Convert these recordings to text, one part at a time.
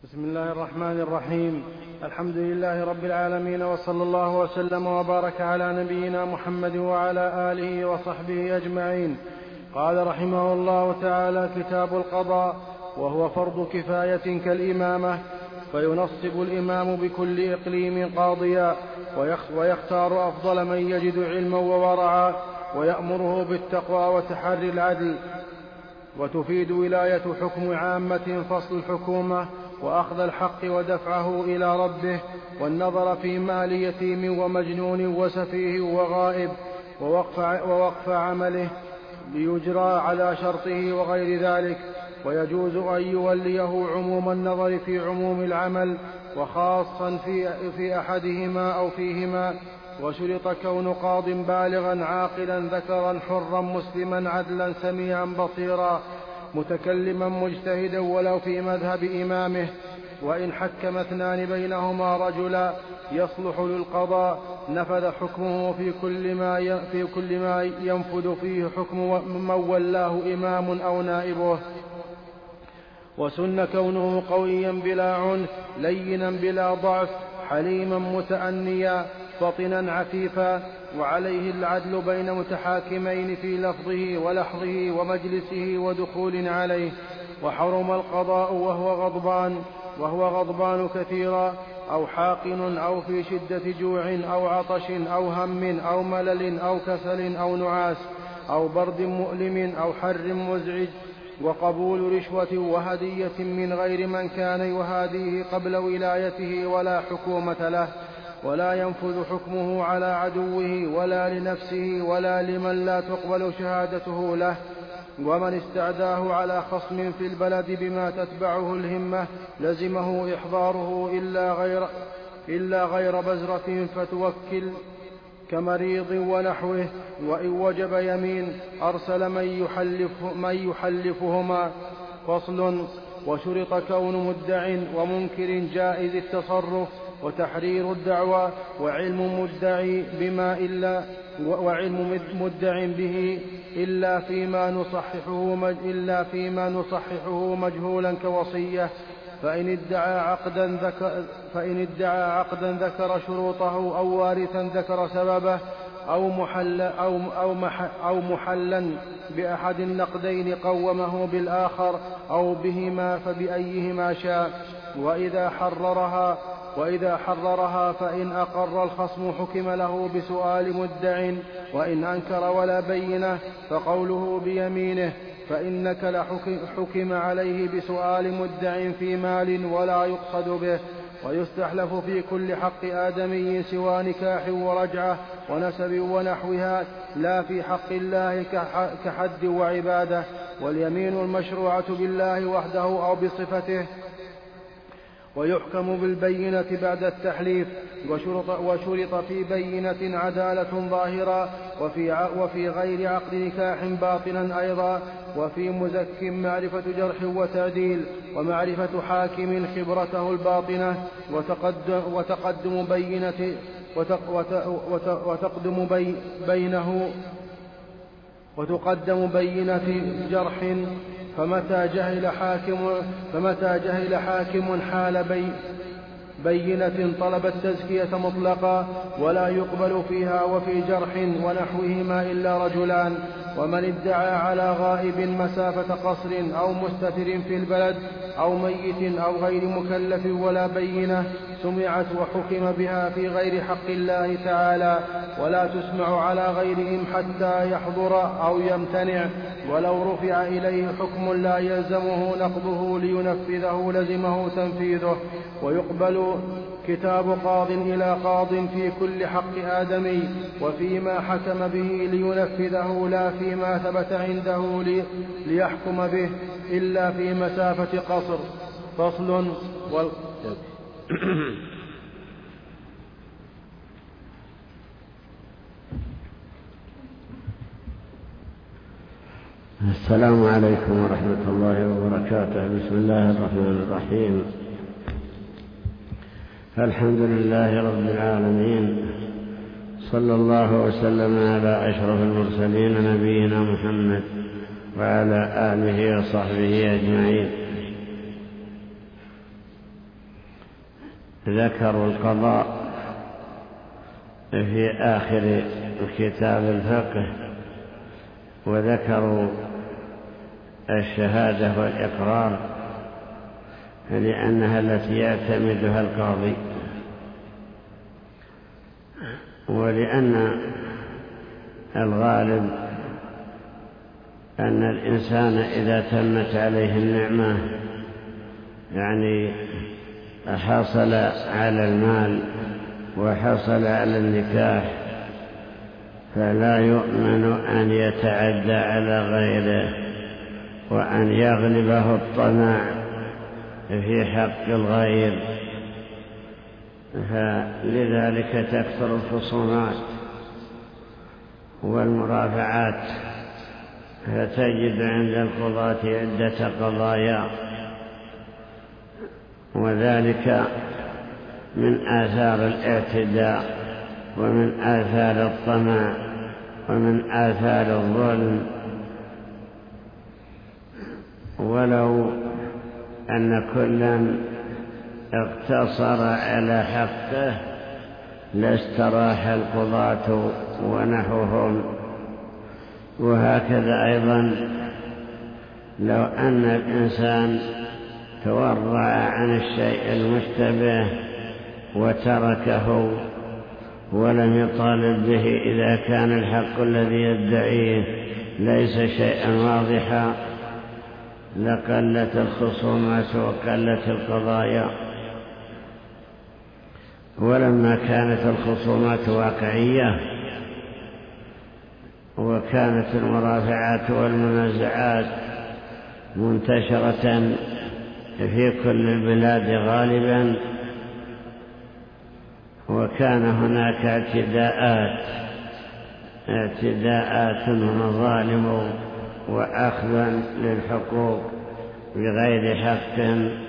بسم الله الرحمن الرحيم. الحمد لله رب العالمين، وصلى الله وسلم وبارك على نبينا محمد وعلى آله وصحبه أجمعين. قال رحمه الله تعالى: كتاب القضاء، وهو فرض كفاية كالإمامة، فينصب الإمام بكل إقليم قاضيا، ويختار أفضل من يجد علما وورعا، ويأمره بالتقوى وتحري العدل. وتفيد ولاية حكم عامة فصل الحكومة، وأخذ الحق ودفعه إلى ربه، والنظر في مال يتيم ومجنون وسفيه وغائب، ووقف عمله ليجرى على شرطه وغير ذلك. ويجوز أن يوليه عموم النظر في عموم العمل، وخاصا في أحدهما أو فيهما. وشرط كون قاض بالغا عاقلا ذكرا حرا مسلما عدلا سميعا بصيرا متكلما مجتهدا ولو في مذهب إمامه. وإن حكم اثنان بينهما رجلا يصلح للقضاء نفذ حكمه في كل ما ينفذ فيه حكم من ولاه إمام أو نائبه. وسن كونه قويا بلا عنف، لينا بلا ضعف، حليما متأنيا، فطنا عفيفا. وعليه العدل بين متحاكمين في لفظه ولحظه ومجلسه ودخول عليه. وحرم القضاء وهو غضبان كثيرا، أو حاقن، أو في شدة جوع أو عطش أو هم أو ملل أو كسل أو نعاس أو برد مؤلم أو حر مزعج. وقبول رشوة وهدية من غير من كان يهاديه قبل ولايته ولا حكومة له، ولا ينفذ حكمه على عدوه ولا لنفسه ولا لمن لا تقبل شهادته له. ومن استعداه على خصم في البلد بما تتبعه الهمة لزمه إحضاره إلا غير بزرة فتوكل كمريض ونحوه. وإن وجب يمين أرسل من يحلفهما. فصل. وشرط كون مدع ومنكر جائز التصرف وتحرير الدعوى، وعلم مدع به إلا فيما نصححه مجهولا كوصية. فإن ادعى عقدا ذكر شروطه، أو وارثا ذكر سببه، أو محلا بأحد النقدين قومه بالآخر أو بهما فبأيهما شاء. وإذا حررها فإن أقر الخصم حكم له بسؤال مدع، وإن أنكر ولا بينه فقوله بيمينه. فإنك لحكم عليه بسؤال مدع في مال ولا يقصد به. ويستحلف في كل حق آدمي سوى نكاح ورجعة ونسب ونحوها، لا في حق الله كحد وعبادة. واليمين المشروعة بالله وحده أو بصفته. ويحكم بالبينة بعد التحليف. وشرط في بينة عدالة ظاهرة، وفي غير عقد نكاح باطنا أيضا. وفي مزك معرفة جرح وتعديل، ومعرفة حاكم خبرته الباطنة، وتقدم بينة جرح. فمتى جهل حاكم حال بينة طلب التزكية مطلقا، ولا يقبل فيها وفي جرح ونحوهما إلا رجلان. ومن ادعى على غائب مسافة قصر أو مستتر في البلد أو ميت أو غير مكلف ولا بينة سمعت وحكم بها في غير حق الله تعالى، ولا تسمع على غيرهم حتى يحضر أو يمتنع. ولو رفع إليه حكم لا يلزمه نقضه لينفذه لزمه تنفيذه. ويقبل كتاب قاض إلى قاض في كل حق آدمي، وفيما حكم به لينفذه، لا فيما ثبت عنده ليحكم به إلا في مسافة قصر. فصل. السلام عليكم ورحمة الله وبركاته. بسم الله الرحمن الرحيم. الحمد لله رب العالمين، صلى الله وسلم على أشرف المرسلين نبينا محمد وعلى آله وصحبه أجمعين. ذكروا القضاء في آخر كتاب الفقه، وذكروا الشهادة والإقرار لأنها التي يعتمدها القاضي، ولأن الغالب أن الإنسان إذا تمت عليه النعمة، يعني حصل على المال وحصل على النكاح، فلا يؤمن أن يتعدى على غيره وأن يغلبه الطمع في حق الغير، فلذلك تكثر الخصومات والمرافعات، فتجد عند القضاة عدة قضايا، وذلك من آثار الاعتداء ومن آثار الطمع ومن آثار الظلم. ولو أن كلا اقتصر على حقه لاستراح القضاة ونحوهم. وهكذا أيضا لو أن الإنسان تورع عن الشيء المشتبه وتركه ولم يطالب به إذا كان الحق الذي يدعيه ليس شيئا واضحا، لقلت الخصومات وقلت القضايا. ولما كانت الخصومات واقعية وكانت المرافعات والمنازعات منتشرة في كل البلاد غالبا، وكان هناك اعتداءات ومظالم وأخذا للحقوق بغير حق،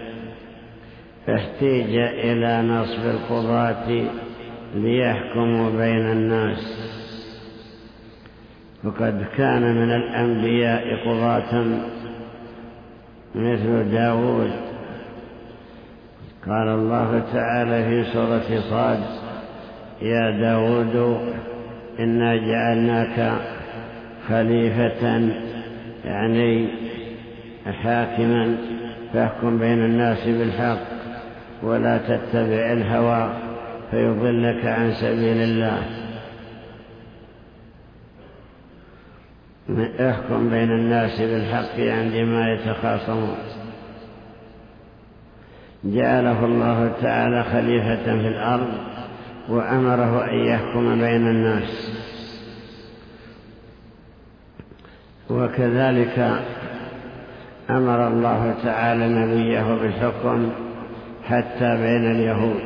فاحتيج إلى نصب القضاة ليحكموا بين الناس. وقد كان من الأنبياء قضاة مثل داود، قال الله تعالى في سورة صاد: يا داود إنا جعلناك خليفة، يعني حاكما، فاحكم بين الناس بالحق ولا تتبع الهوى فيضلك عن سبيل الله. احكم بين الناس بالحق عندما يتخاصمون. جعله الله تعالى خليفة في الأرض وأمره أن يحكم بين الناس. وكذلك أمر الله تعالى نبيه بالحكم حتى بين اليهود،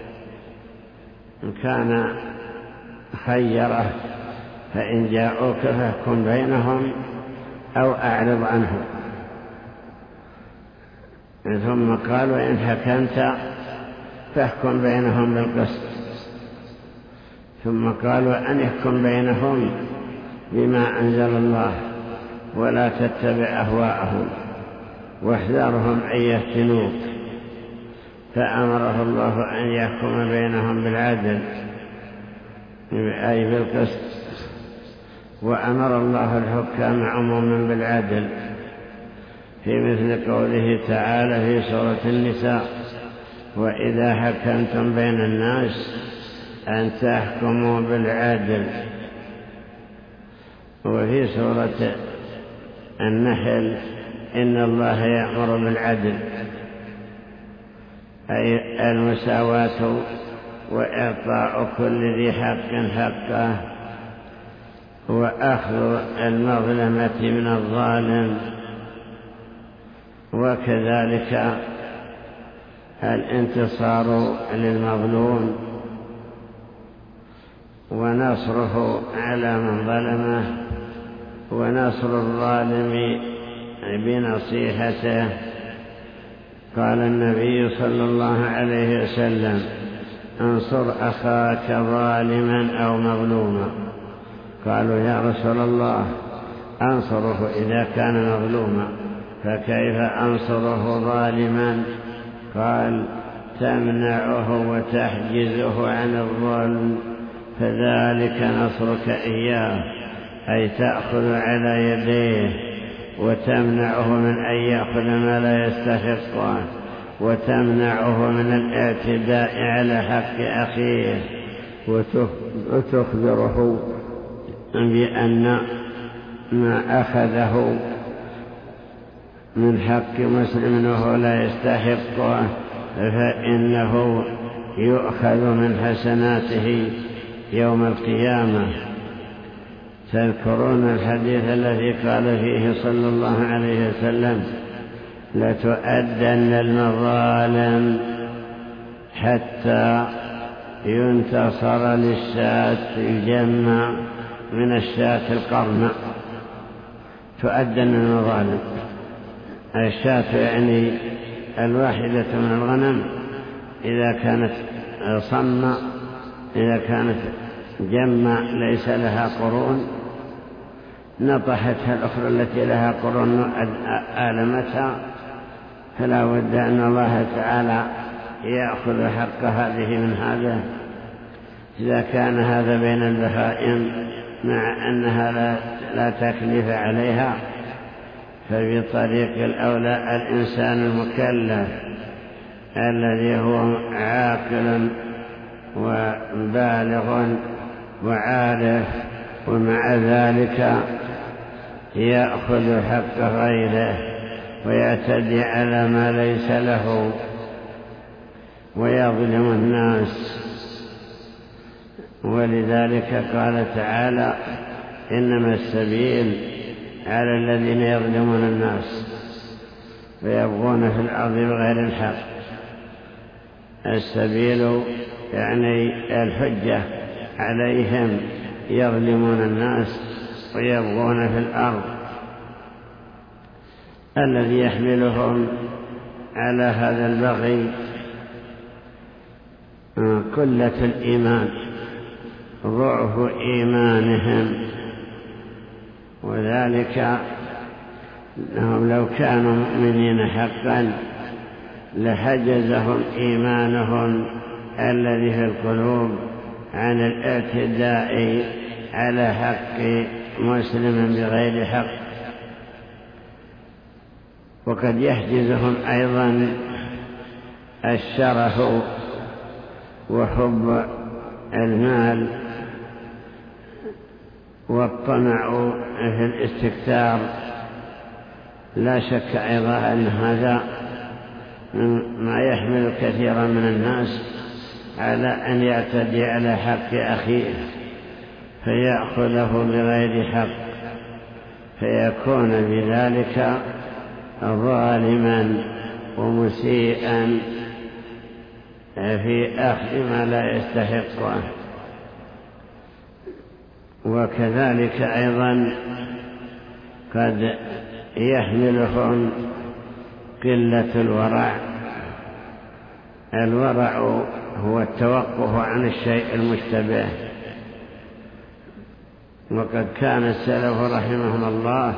كان خيره: فإن جاءوك فاحكم بينهم أو أعرض عنهم. ثم قال: وإن حكمت فاحكم بينهم بالقسط. ثم قال: وأن يحكم بينهم بما أنزل الله ولا تتبع أهواءهم واحذرهم أن يفتنوك. فأمره الله أن يحكم بينهم بالعدل أي بالقسط. وأمر الله الحكام عموما بالعدل في مثل قوله تعالى في سورة النساء: وإذا حكمتم بين الناس أن تحكموا بالعدل. وفي سورة النحل: إن الله يأمر بالعدل، أي المساواة وإعطاء كل ذي حق حقه وأخذ المظلمة من الظالم، وكذلك الانتصار للمظلوم ونصره على من ظلمه ونصر الظالم بنصيحته. قال النبي صلى الله عليه وسلم: انصر أخاك ظالما أو مظلوما. قالوا: يا رسول الله أنصره إذا كان مظلوما، فكيف أنصره ظالما؟ قال: تمنعه وتحجزه عن الظلم، فذلك نصرك إياه، أي تأخذ على يديه وتمنعه من أن يأخذ ما لا يستحقه، وتمنعه من الاعتداء على حق أخيه، وتخبره بأن ما أخذه من حق مسلم وهو لا يستحقه فإنه يؤخذ من حسناته يوم القيامة. تذكرون الحديث الذي قال فيه صلى الله عليه وسلم: لتؤدن المظالم حتى ينتصر للشاة، يجمع من الشاة القرن. تؤدن المظالم، الشاة يعني الواحدة من الغنم إذا كانت صمة، إذا كانت جمع ليس لها قرون نطحتها الأخرى التي لها قرون آلمتها، فلا بد أن الله تعالى يأخذ حق هذه من هذا. إذا كان هذا بين البهائم مع أنها لا تكلف عليها، فبطريق الأولى الإنسان المكلف الذي هو عاقل وبالغ وعارف، ومع ذلك يأخذ حق غيره ويعتدي على ما ليس له ويظلم الناس. ولذلك قال تعالى: إنما السبيل على الذين يظلمون الناس ويبغون في الأرض بغير الحق. السبيل يعني الحجة عليهم، يظلمون الناس ويبغون في الأرض. الذي يحملهم على هذا البغي قلة الإيمان، ضعف إيمانهم، وذلك أنهم لو كانوا مؤمنين حقا لحجزهم إيمانهم الذي في القلوب عن الاعتداء على حق مسلم بغير حق. وقد يحجزهم أيضا الشرف وحب المال والطمع في الاستكثار. لا شك أيضا أن هذا ما يحمل كثيرا من الناس على أن يعتدي على حق أخيه فيأخذه بغير حق، فيكون بذلك ظالما ومسيئا في أخذ ما لا يستحقه. وكذلك أيضا قد يحملهم قلة الورع. الورع هو التوقف عن الشيء المشتبه، وقد كان السلف رحمهم الله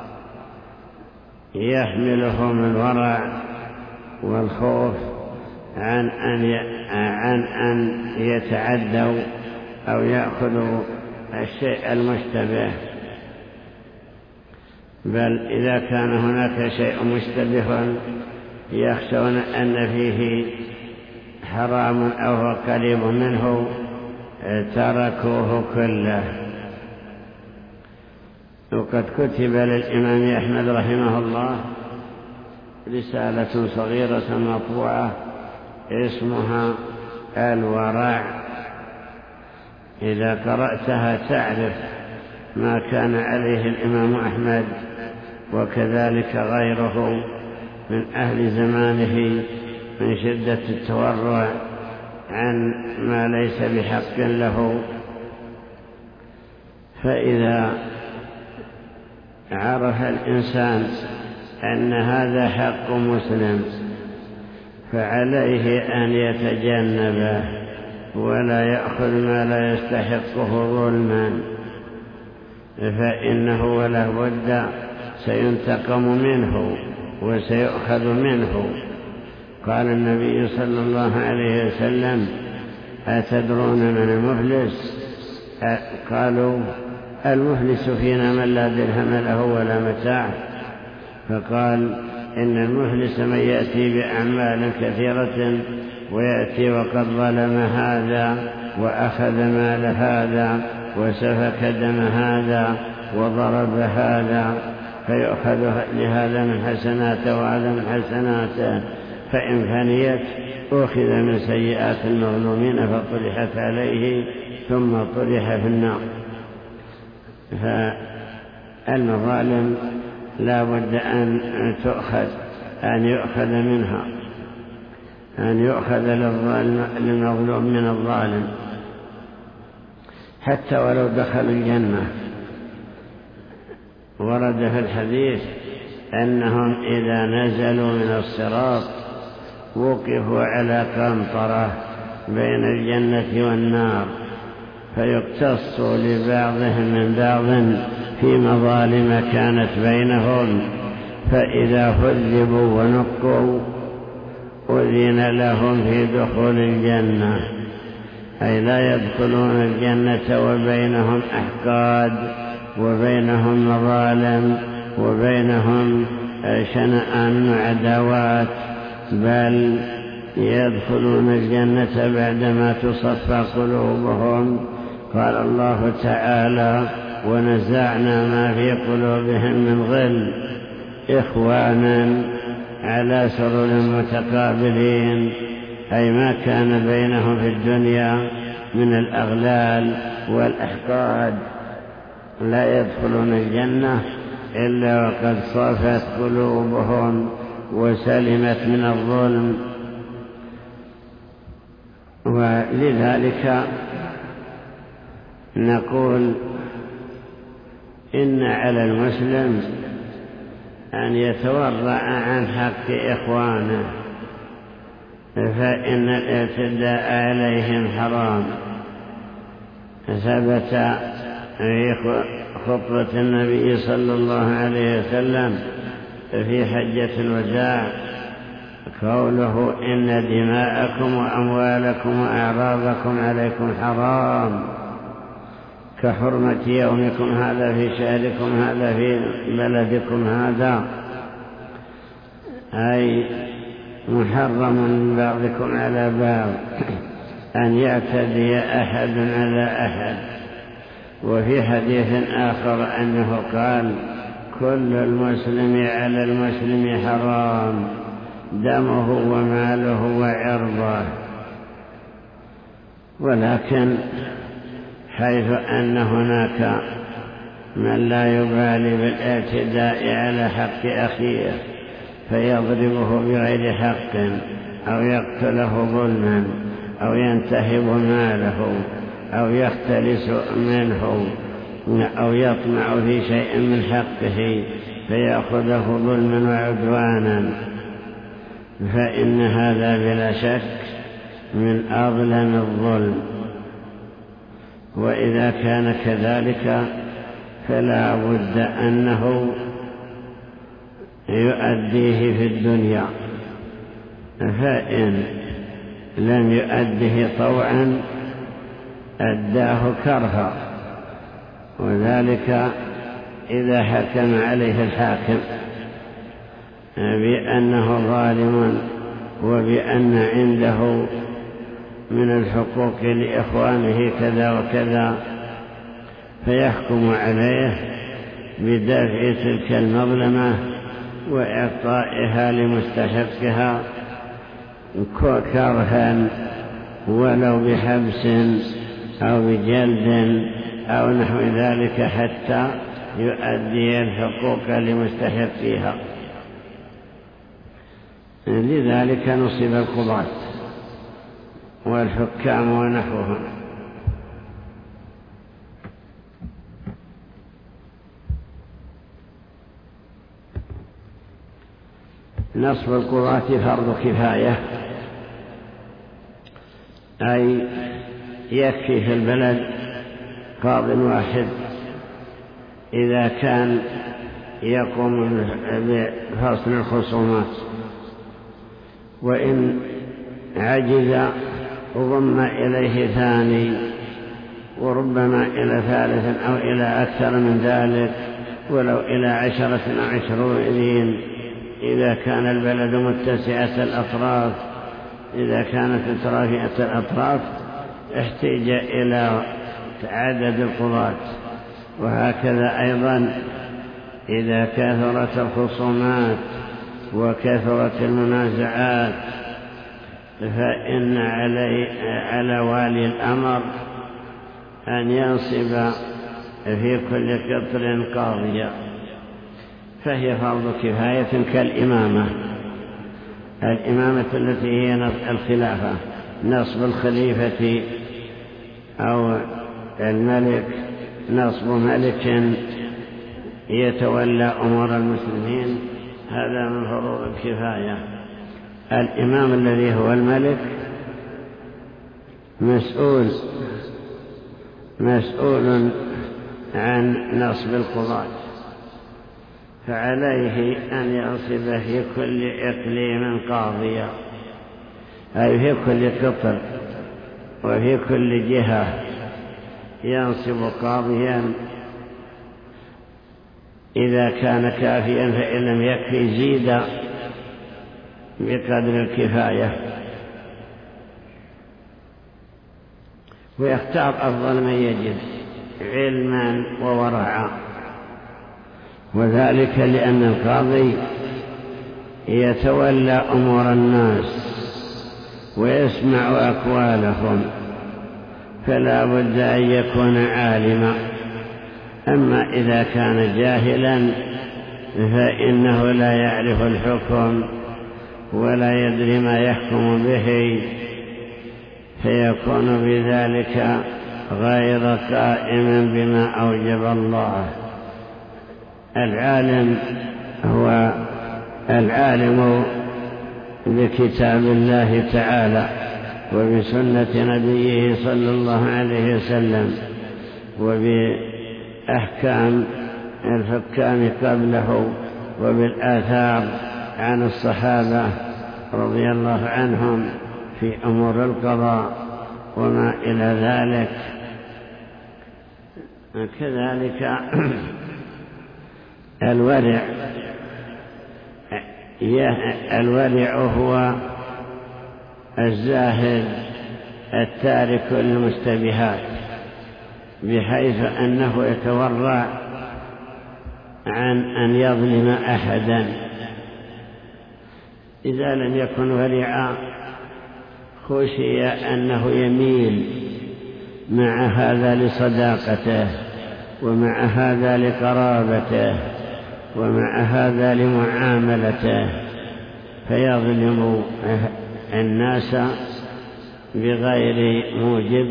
يحملهم الورع والخوف عن أن يتعدوا أو يأخذوا الشيء المشتبه، بل إذا كان هناك شيء مشتبه يخشون أن فيه حرام أو هو قريب منه تركوه كله. وقد كتب للإمام أحمد رحمه الله رسالة صغيرة مطبوعة اسمها الورع، إذا قرأتها تعرف ما كان عليه الإمام أحمد وكذلك غيره من أهل زمانه من شدة التورع عن ما ليس بحق له. فإذا عرف الإنسان أن هذا حق مسلم فعليه أن يتجنبه ولا يأخذ ما لا يستحقه ظلما، فإنه ولا بد سينتقم منه وسيؤخذ منه. قال النبي صلى الله عليه وسلم: أتدرون من المفلس؟ قالوا: المفلس فينا من لا درهم له ولا متاع. فقال: إن المفلس من يأتي بأعمال كثيرة ويأتي وقد ظلم هذا وأخذ مال هذا وسفك دم هذا وضرب هذا، فيؤخذ لهذا من حسناته وهذا من حسناته، فإن فنيت أخذ من سيئات المظلومين فطرحت عليه ثم طرح في النار. فالمظالم لا بد أن يؤخذ منها، أن يؤخذ للمظلوم من الظالم حتى ولو دخل الجنة. ورد في الحديث أنهم إذا نزلوا من الصراط وقفوا على قنطرة بين الجنة والنار، فيقتص لبعضهم من بعض في مظالم كانت بينهم، فإذا هذبوا ونقوا أذن لهم في دخول الجنة، أي لا يدخلون الجنة وبينهم أحقاد وبينهم مظالم وبينهم شنآن وعداوات، بل يدخلون الجنة بعدما تصفى قلوبهم. قال الله تعالى: ونزعنا ما في قلوبهم من غل إخوانا على سرر متقابلين، أي ما كان بينهم في الدنيا من الأغلال والأحقاد لا يدخلون الجنة إلا وقد صافت قلوبهم وسلمت من الظلم. ولذلك نقول إن على المسلم أن يتورع عن حق إخوانه، فإن الاعتداء عليهم حرام. ثبت في خطبة النبي صلى الله عليه وسلم في حجة الوداع قوله: إن دماءكم وأموالكم وأعراضكم عليكم حرام كحرمة يومكم هذا في شهركم هذا في بلدكم هذا، أي محرم من بعضكم على بعض أن يعتدي أحد على أحد. وفي حديث آخر أنه قال: كل المسلم على المسلم حرام دمه وماله وعرضه. ولكن حيث أن هناك من لا يبالي بالاعتداء على حق أخيه فيضربه بغير حق أو يقتله ظلما أو ينتهب ماله أو يختلس منه أو يطمع في شيء من حقه فيأخذه ظلما وعدوانا، فإن هذا بلا شك من أظلم الظلم. وإذا كان كذلك فلا بد أنه يؤديه في الدنيا، فإن لم يؤديه طوعا أداه كرها، وذلك إذا حكم عليه الحاكم بأنه ظالم وبأن عنده من الحقوق لإخوانه كذا وكذا، فيحكم عليه بدفع تلك المظلمة وإعطائها لمستحقها كرها ولو بحبس أو بجلد أو نحو ذلك حتى يؤدي الحقوق لمستحقيها. لذلك نصب القضاة والحكام ونحوهم. نصب القضاة فرض كفاية، أي يكفي في البلد قاض واحد إذا كان يقوم بفصل الخصومات، وإن عجز ضم إليه ثاني، وربما إلى ثالث أو إلى أكثر من ذلك، ولو إلى 10 أو 20 إذا كان البلد متسعة الأطراف. إذا كانت مترافعة الأطراف احتاج إلى عدد القضاة. وهكذا أيضا إذا كثرت الخصومات وكثرت المنازعات فإن على والي الأمر أن ينصب في كل قطر قاضيا، فهي فرض كفاية كالإمامة. الإمامة التي هي الخلافة، نصب الخليفة أو الملك، نصب ملك يتولى أمور المسلمين، هذا من فروض الكفاية. الإمام الذي هو الملك مسؤول عن نصب القضاة، فعليه أن ينصب في كل إقليم قاضيا، أي في كل قطر وفي كل جهة ينصب قاضيا إذا كان كافيا، فإن لم يكفي زيد بقدر الكفاية، ويختار أفضل من يجد علما وورعا. وذلك لأن القاضي يتولى أمور الناس ويسمع أقوالهم، فلا بد أن يكون عالما. أما إذا كان جاهلا فإنه لا يعرف الحكم ولا يدري ما يحكم به، فيكون بذلك غير قائم بما أوجب الله. العالم هو العالم بكتاب الله تعالى وبسنة نبيه صلى الله عليه وسلم وبأحكام الحكام قبله وبالآثار عن الصحابة رضي الله عنهم في أمور القضاء وما إلى ذلك. كذلك الورع هو الزاهد التارك للمشتبهات، بحيث أنه يتورع عن أن يظلم أحدا. إذا لم يكن ورعا خشي أنه يميل مع هذا لصداقته، ومع هذا لقرابته، ومع هذا لمعاملته، فيظلم الناس بغير موجب.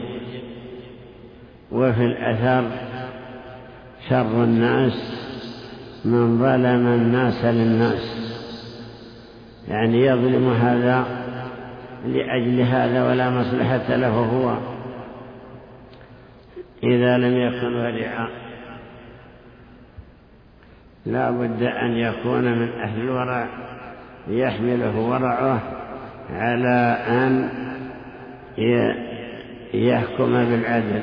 وفي الأثر شر الناس من ظلم الناس للناس، يعني يظلم هذا لأجل هذا ولا مصلحة له هو. إذا لم يكن ورعا لا بد أن يكون من أهل الورع، يحمله ورعه على أن يحكم بالعدل،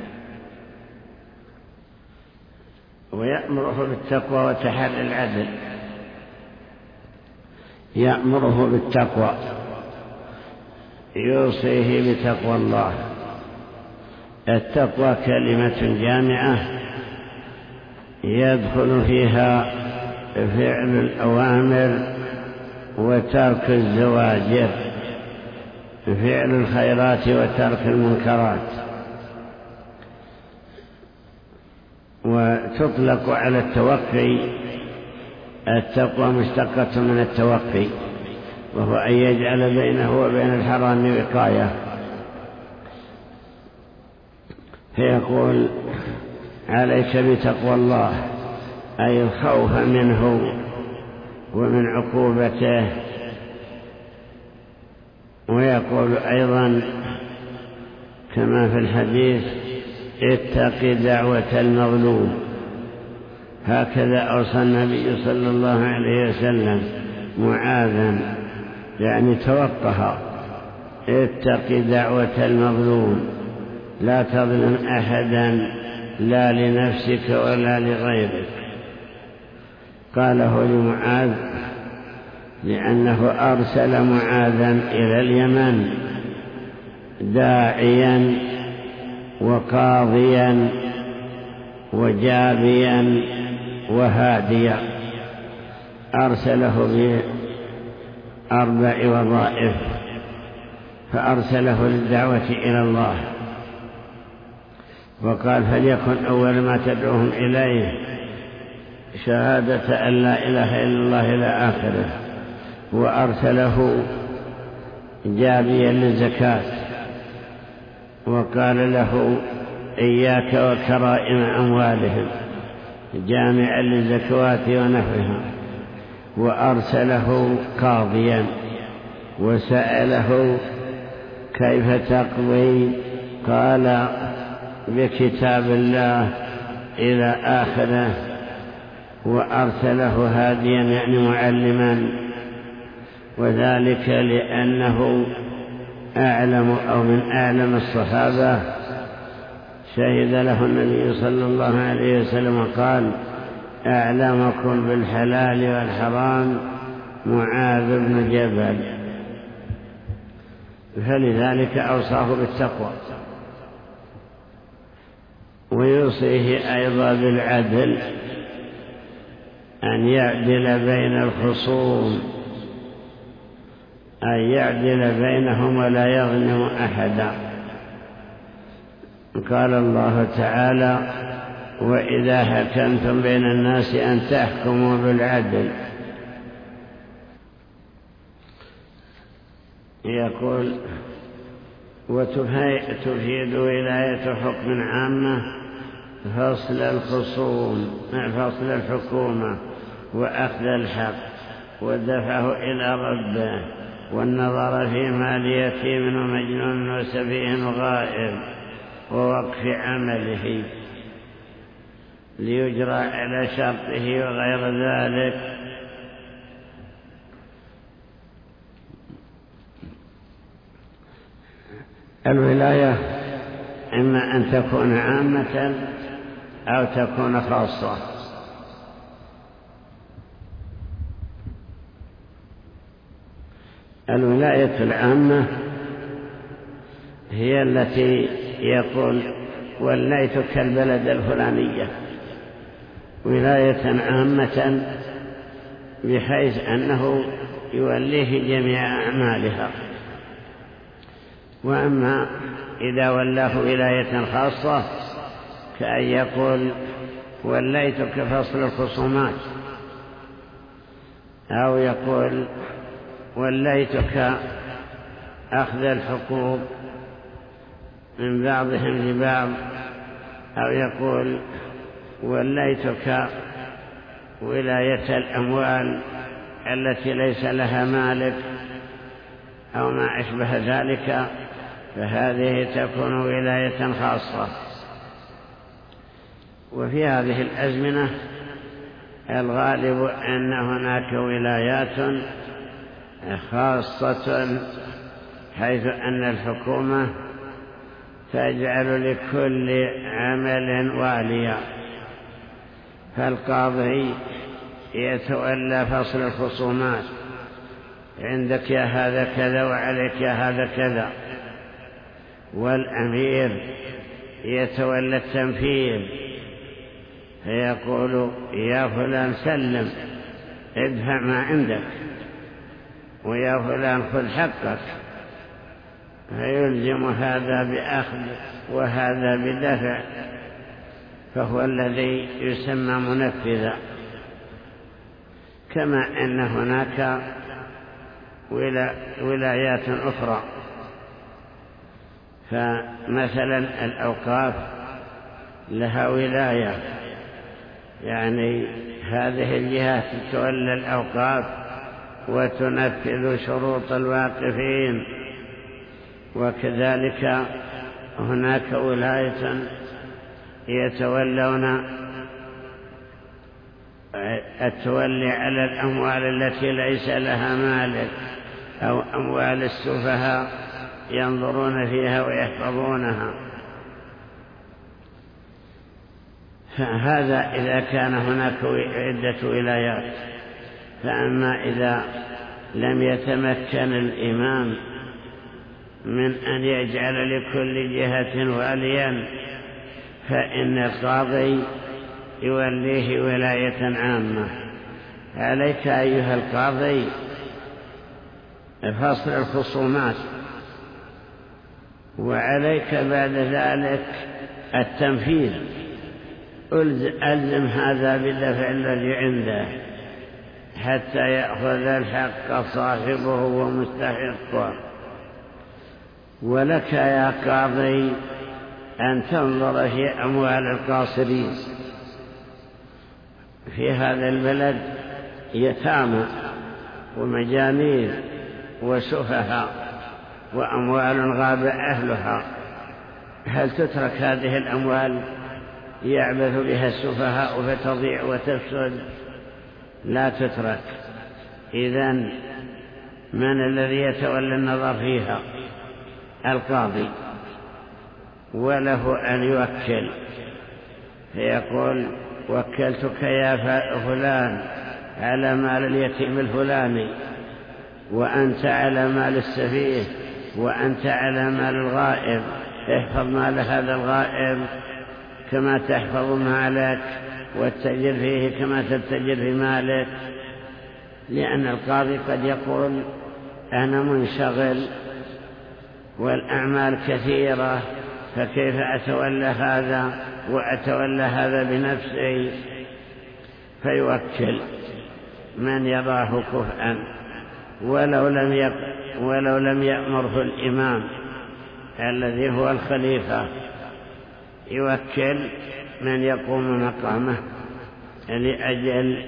ويأمره بالتقوى وتحري العدل. يأمره بالتقوى، يوصيه بتقوى الله. التقوى كلمة جامعة يدخل فيها فعل الأوامر وترك الزواجر، فعل الخيرات وترك المنكرات. وتطلق على التوقي، التقوى مشتقة من التوقي، وهو أن يجعل بينه وبين الحرام وقاية. فيقول عليك بتقوى الله، أي الخوف منه ومن عقوبته. ويقول أيضا كما في الحديث اتق دعوة المظلوم. هكذا أوصى النبي صلى الله عليه وسلم معاذا يعني توقها، اتق دعوة المظلوم، لا تظلم أحدا لا لنفسك ولا لغيرك. قاله لمعاذ لأنه أرسل معاذا إلى اليمن داعيا وقاضيا وجابيا وهاديا، أرسله بأربع وظائف، فأرسله للدعوة إلى الله، وقال فليكن أول ما تدعوهم إليه شهادة أن لا إله إلا الله إلى آخره. وأرسله جابيا للزكاة وقال له إياك وكرائم أموالهم، جامعا للزكوات ونحوها. وأرسله قاضيا وسأله كيف تقضي، قال بكتاب الله إلى آخره. وأرسله هاديا يعني معلما، وذلك لأنه أعلم أو من أعلم الصحابة، شهد له النبي صلى الله عليه وسلم قال أعلمكم بالحلال والحرام معاذ بن جبل، فلذلك أوصاه بالتقوى. ويوصيه أيضا بالعدل، أن يعدل بين الخصوم، أن يعدل بينهم ولا يظلم أحدا. قال الله تعالى وإذا حكمتم بين الناس أن تحكموا بالعدل. يقول وتفيد ولاية حكم عامة فصل الخصوم، فصل الحكومة وأخذ الحق ودفعه إلى ربه، والنظر في مال يتيم ومجنون وسفيه وغائب، ووقف عمله ليجرى على شرطه وغير ذلك. الولاية إما أن تكون عامة أو تكون خاصة. الولاية العامة هي التي يقول وليتك البلد الفلانية، ولاية عامة بحيث أنه يوليه جميع أعمالها. وأما إذا ولاه ولاية خاصة كأن يقول وليتك فصل الخصومات، أو يقول وليتك أخذ الحقوق من بعضهم لبعض، أو يقول وليتك ولاية الأموال التي ليس لها مالك أو ما أشبه ذلك، فهذه تكون ولاية خاصة. وفي هذه الأزمنة الغالب أن هناك ولايات خاصة، حيث أن الحكومة تجعل لكل عمل واليا، فالقاضي يتولى فصل الخصومات، عندك يا هذا كذا وعليك يا هذا كذا، والأمير يتولى التنفيذ، فيقول يا فلان سلم ادفع ما عندك، ويا فلان خذ حقك، فيلزم هذا بأخذ وهذا بدفع، فهو الذي يسمى منفذا. كما أن هناك ولايات أخرى، فمثلا الأوقاف لها ولاية، يعني هذه الجهة تتولى الأوقاف وتنفذ شروط الواقفين. وكذلك هناك ولاية يتولون التولي على الأموال التي ليس لها مالك أو أموال السفهاء ينظرون فيها ويحفظونها. هذا إذا كان هناك عدة ولايات. فأما إذا لم يتمكن الإمام من أن يجعل لكل جهة واليا فإن القاضي يوليه ولاية عامة. عليك أيها القاضي فصل الخصومات، وعليك بعد ذلك التنفيذ. ألزم هذا بدفع الذي عنده حتى يأخذ الحق صاحبه ومستحقه. ولك يا قاضي أن تنظر في أموال القاصرين. في هذا البلد يتامى ومجانين وسفهاء وأموال غاب أهلها. هل تترك هذه الأموال يعبث بها السفهاء فتضيع وتفسد؟ لا تترك. إذن من الذي يتولى النظر فيها؟ القاضي، وله أن يوكل، فيقول وكلتك يا فلان على مال اليتيم الفلاني، وأنت على مال السفيه، وأنت على مال الغائب. احفظ مال هذا الغائب كما تحفظ مالك، واتجر فيه كما تتجر في مالك. لأن القاضي قد يقول أنا منشغل والأعمال كثيرة، فكيف أتولى هذا وأتولى هذا بنفسي؟ فيوكل من يراه كفءا، ولو لم يأمره الإمام الذي هو الخليفة، يوكل من يقوم مقامه لأجل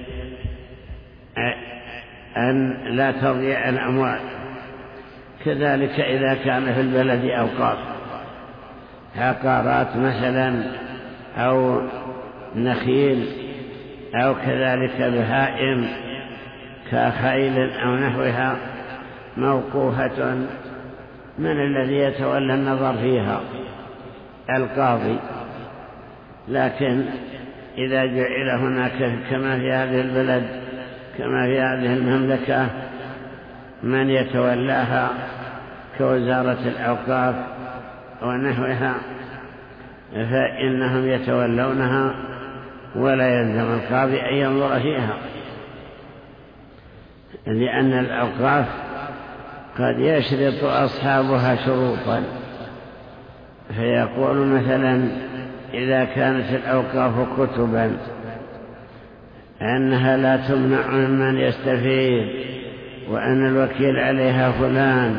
أن لا تضيع الأموال. كذلك إذا كان في البلد أوقاف، عقارات مثلا أو نخيل أو كذلك بهائم كخيل أو نحوها موقوفة، من الذي يتولى النظر فيها؟ القاضي. لكن إذا جعل هناك كما في هذه البلد كما في هذه المملكة من يتولاها كوزارة الأوقاف ونحوها، فإنهم يتولونها ولا يلزم القاضي أن ينظر فيها، لأن الأوقاف قد يشرط أصحابها شروطا. فيقول مثلا إذا كانت الأوقاف كتبا أنها لا تمنع ممن يستفيد، وأن الوكيل عليها فلان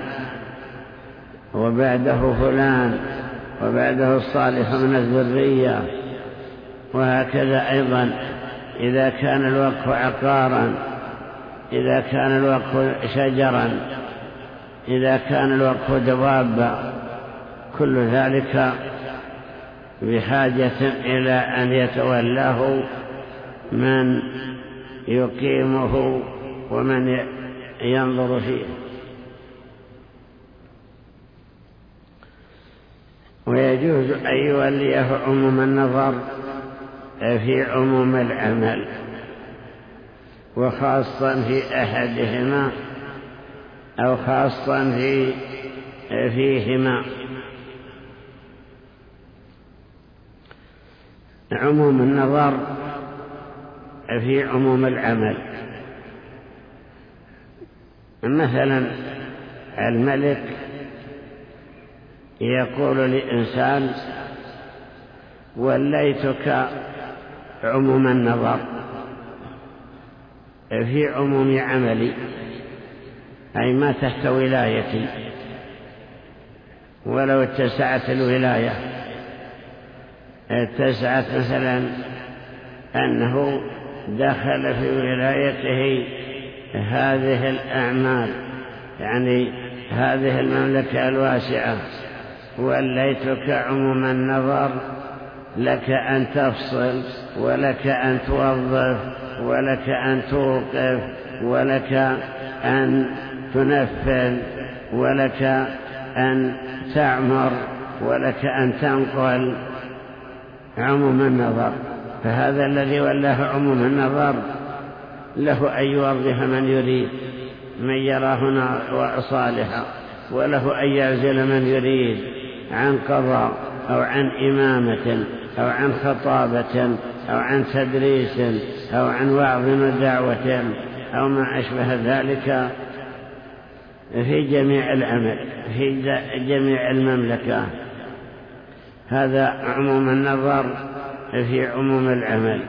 وبعده فلان وبعده الصالح من الذرية. وهكذا أيضا إذا كان الوقف عقارا، إذا كان الوقف شجرا، إذا كان الوقف دوابا، كل ذلك بحاجة إلى أن يتولاه من يقيمه ومن ينظر فيه. ويجوز أن يوليه عموم النظر في عموم العمل، وخاصة في أحدهما أو خاصة فيهما. عموم النظر في عموم العمل، مثلا الملك يقول لإنسان وليتك عموم النظر في عموم عملي، أي ما تحت ولايتي، ولو اتسعت الولاية، اتسعت مثلا أنه دخل في ولايته هذه الأعمال، يعني هذه المملكة الواسعة، وليتك عموم النظر، لك أن تفصل، ولك أن توظف، ولك أن توقف، ولك أن تنفذ ولك أن تعمر ولك أن تنقل عموم النظر. فهذا الذي ولاه عموم النظر له أن يوظف من يريد من يراه صالحا، وله أن يعزل من يريد عن قضاء أو عن إمامة أو عن خطابة أو عن تدريس أو عن وعظ ودعوة أو ما أشبه ذلك في جميع العمل في جميع المملكة. هذا عموم النظر في عموم العمل.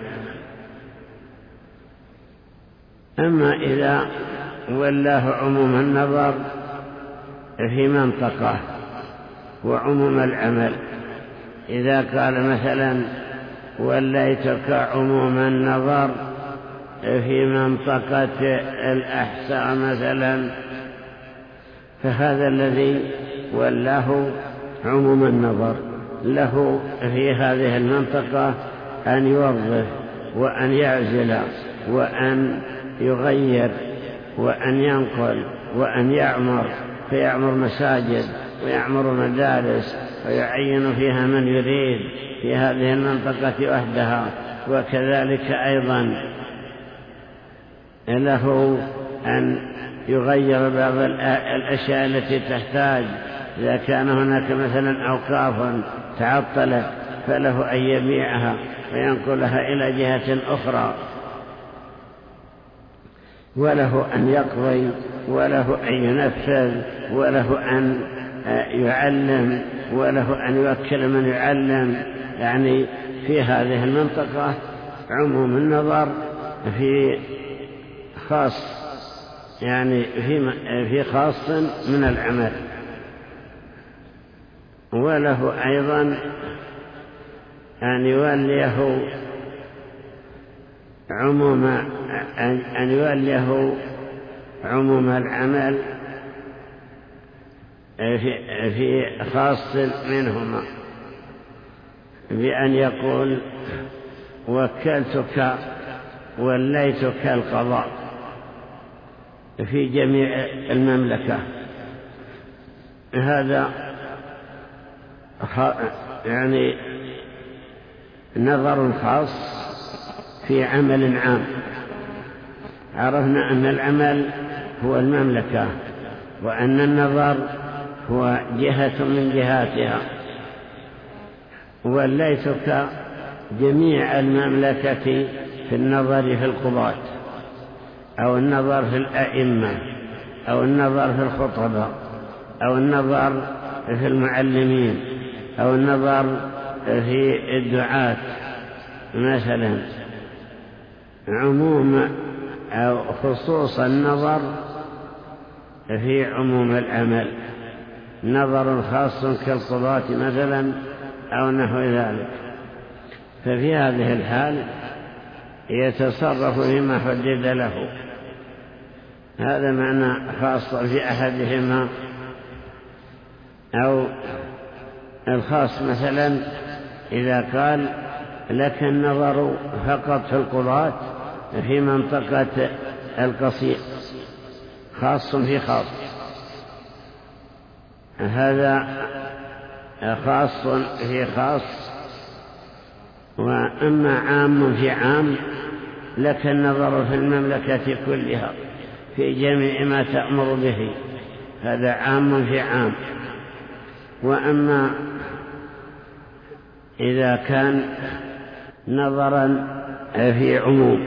أما إذا ولاه عموم النظر في منطقة وعموم العمل، إذا قال مثلا وليتك عموم النظر في منطقة الأحساء مثلا، فهذا الذي ولاه عموم النظر له في هذه المنطقة أن يوظف وأن يعزل وأن يغير وأن ينقل وأن يعمر، فيعمر مساجد ويعمر مدارس ويعين فيها من يريد في هذه المنطقة وحدها. وكذلك أيضا له أن يغير بعض الأشياء التي تحتاج، إذا كان هناك مثلا أوقاف تعطلت فله أن يبيعها وينقلها إلى جهة أخرى، وله أن يقضي وله أن ينفذ وله أن يعلم وله أن يوكل من يعلم. يعني في هذه المنطقة عموم النظر في خاص، يعني في خاص من العمل. وله أيضا أن يوليه عموم العمل في خاص منهما، بأن يقول وكلتك وليتك القضاء في جميع المملكة. هذا يعني نظر خاص في عمل عام. عرفنا أن العمل هو المملكة، وأن النظر هو جهة من جهاتها. وليتك جميع المملكة في النظر في القضاة أو النظر في الأئمة أو النظر في الخطباء أو النظر في المعلمين أو النظر في الدعاة مثلا. عموم أو خصوص النظر في عموم العمل، نظر خاص كالقضاة مثلا أو نحو ذلك. ففي هذه الحال يتصرف فيما حدد له. هذا معنى خاص في أحدهما. أو الخاص مثلا إذا قال لك النظر فقط في القضاة في منطقة القصير، خاص في خاص، هذا خاص في خاص. وأما عام في عام، لك النظر في المملكة كلها في جميع ما تأمر به، هذا عام في عام. وأما إذا كان نظرا في عموم،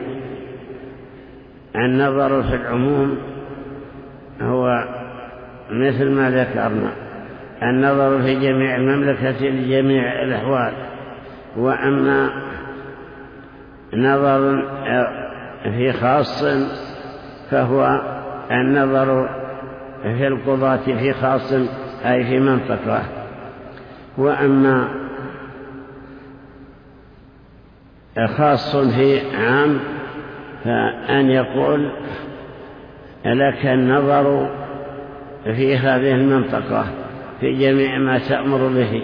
النظر في العموم هو مثل ما ذكرنا، النظر في جميع المملكة لجميع الأحوال. وأما نظر في خاص فهو النظر في القضاة في خاص أي في منطقة. وأما خاص في عام فأن يقول لك النظر في هذه المنطقة في جميع ما تأمر به.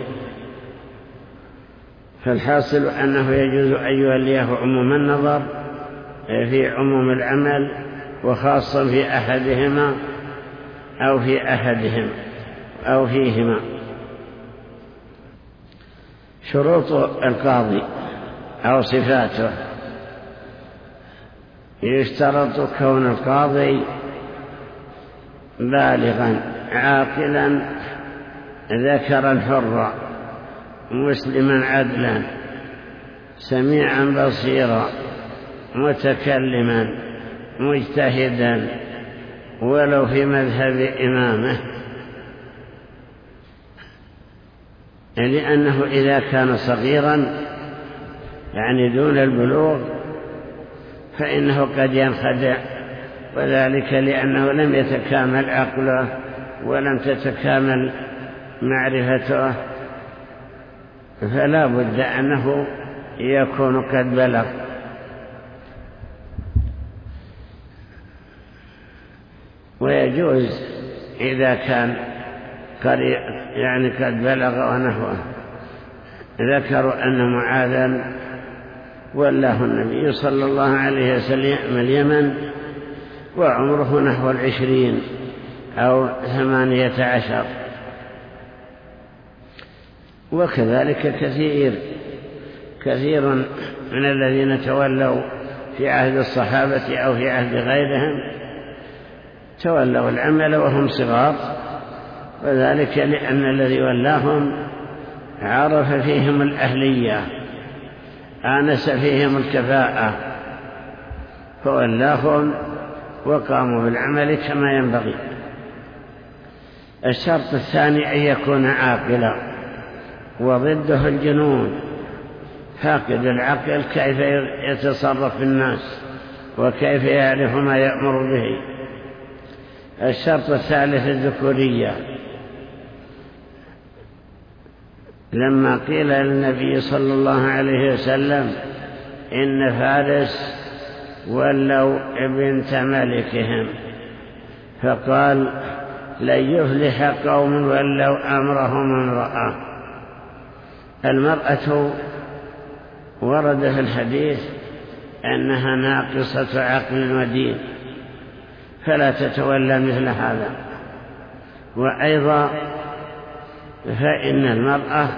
فالحاصل أنه يجوز أن يوليه عموم النظر في عموم العمل، وخاصا في أحدهما أو في أحدهم أو فيهما. شروط القاضي أو صفاته: يشترط كون القاضي بالغا عاقلا ذكرا حرا مسلما عدلا سميعا بصيرا متكلما مجتهدا ولو في مذهب إمامه، لأنه إذا كان صغيرا يعني دون البلوغ فإنه قد ينخدع، وذلك لأنه لم يتكامل عقله ولم تتكامل معرفته، فلا بد أنه يكون قد بلغ. ويجوز إذا كان يعني قد بلغ ونحوه. ذكروا أن معاذا ولاه النبي صلى الله عليه وسلم اليمن وعمره نحو 20 أو 18، وكذلك كثير من الذين تولوا في عهد الصحابة أو في عهد غيرهم تولوا العمل وهم صغار، وذلك لأن الذي ولاهم عرف فيهم الأهلية آنس فيهم الكفاءة فولاهم وقاموا بالعمل كما ينبغي. الشرط الثاني أن يكون عاقلا، وضده الجنون فاقد العقل، كيف يتصرف في الناس وكيف يعرف ما يأمر به. الشرط الثالث الذكورية، لما قيل للنبي صلى الله عليه وسلم إن فارس ولوا بنت ملكهم، فقال لن يفلح قوم ولوا أمرهم امرأة. المرأة ورد في الحديث أنها ناقصة عقل ودين، فلا تتولى مثل هذا. وأيضا فإن المرأة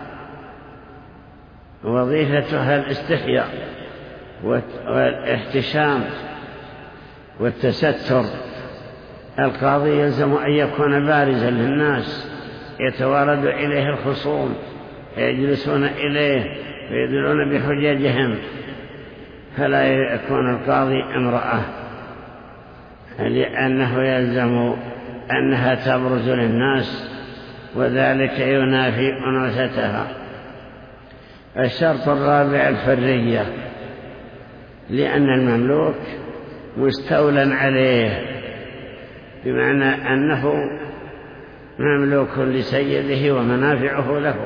وظيفتها الاستحياء والاحتشام والتستر. القاضي يلزم أن يكون بارزا للناس يتوارد إليه الخصوم يجلسون إليه ويدلون بحججهم، فلا يكون القاضي امرأة، لأنه يلزم أنها تبرز للناس وذلك ينافي أنوثتها. الشرط الرابع الحرية، لأن المملوك مستولى عليه، بمعنى أنه مملوك لسيده ومنافعه له،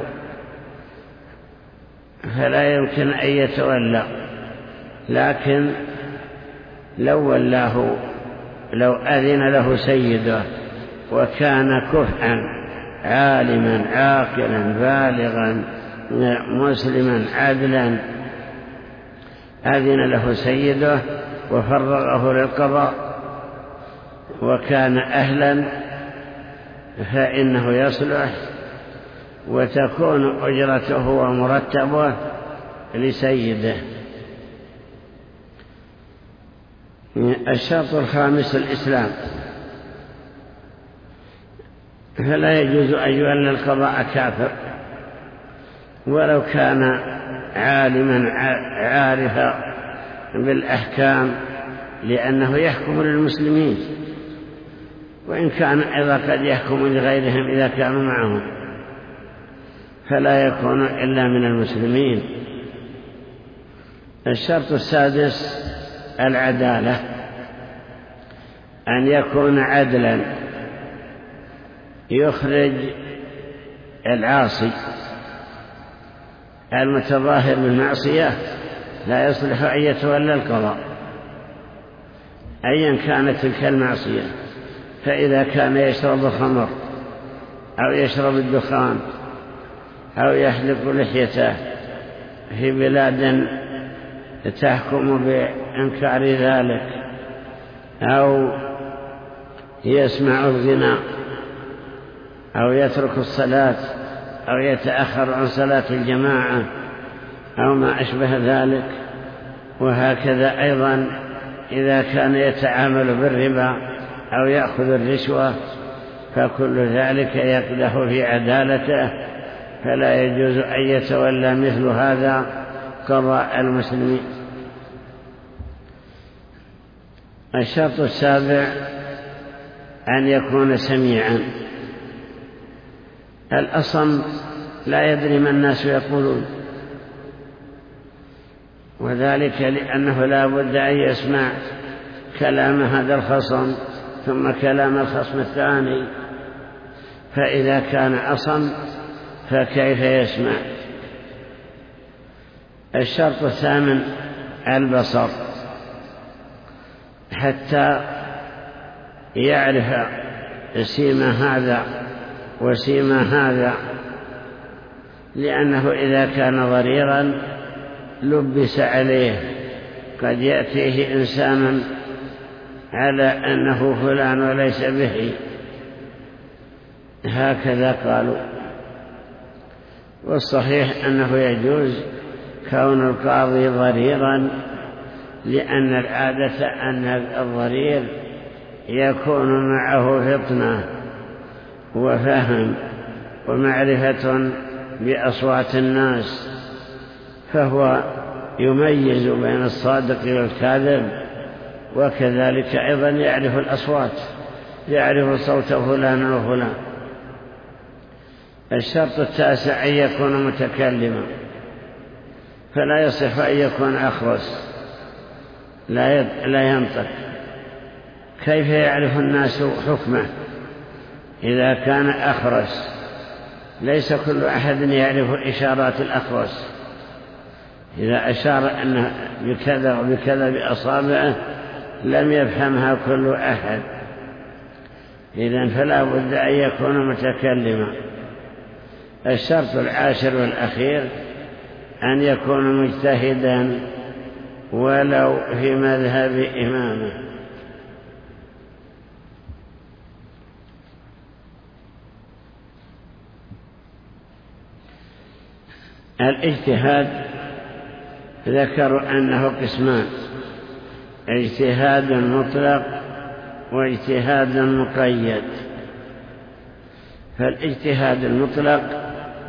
فلا يمكن أن يتولى. لكن لو أذن له سيده وكان كفءا عالما عاقلا بالغا مسلما عدلا، أذن له سيده وفرغه للقضاء وكان أهلا، فإنه يصلح وتكون أجرته ومرتبه لسيده. الشرط الخامس الإسلام، فلا يجوز أن يولى القضاء كافر ولو كان عالما عارفا بالأحكام، لأنه يحكم للمسلمين، وإن كان أيضا قد يحكم لغيرهم إذا كانوا معهم، فلا يكون إلا من المسلمين. الشرط السادس العدالة، أن يكون عدلا يخرج العاصي المتظاهر بالمعصية، لا يصلح أن يتولى القضاء أيا كانت تلك المعصية. فإذا كان يشرب الخمر أو يشرب الدخان أو يحلق لحيته في بلاد تحكم بإنكار ذلك، أو يسمع الغناء أو يترك الصلاة أو يتأخر عن صلاة الجماعة أو ما أشبه ذلك. وهكذا أيضا إذا كان يتعامل بالربا أو يأخذ الرشوة فكل ذلك يقدح في عدالته، فلا يجوز أن يتولى مثل هذا قضاء المسلمين. الشرط السابع أن يكون سميعا. الأصم لا يدري ما الناس يقولون، وذلك لأنه لا بد أن يسمع كلام هذا الخصم ثم كلام الخصم الثاني، فإذا كان أصم فكيف يسمع؟ الشرط الثامن البصر، حتى يعرف سيما هذا وسيما هذا، لأنه إذا كان ضريرا لبس عليه، قد يأتيه إنسان على أنه فلان وليس به، هكذا قالوا. والصحيح أنه يجوز كون القاضي ضريرا، لأن العادة أن الضرير يكون معه فطنة وفهم ومعرفة بأصوات الناس، فهو يميز بين الصادق والكاذب، وكذلك أيضا يعرف الأصوات، يعرف صوت فلان وفلان. الشرط التاسع أن يكون متكلما، فلا يصح أن يكون أخرس لا ينطق. كيف يعرف الناس حكمه إذا كان أخرس؟ ليس كل أحد يعرف إشارات الأخرس، إذا أشار أنه بكذا وبكذا بأصابعه لم يفهمها كل أحد، إذن فلا بد أن يكون متكلما. الشرط العاشر والأخير أن يكون مجتهدا ولو في مذهب إمامه. الاجتهاد ذكروا أنه قسمان: اجتهاد مطلق واجتهاد مقيد. فالاجتهاد المطلق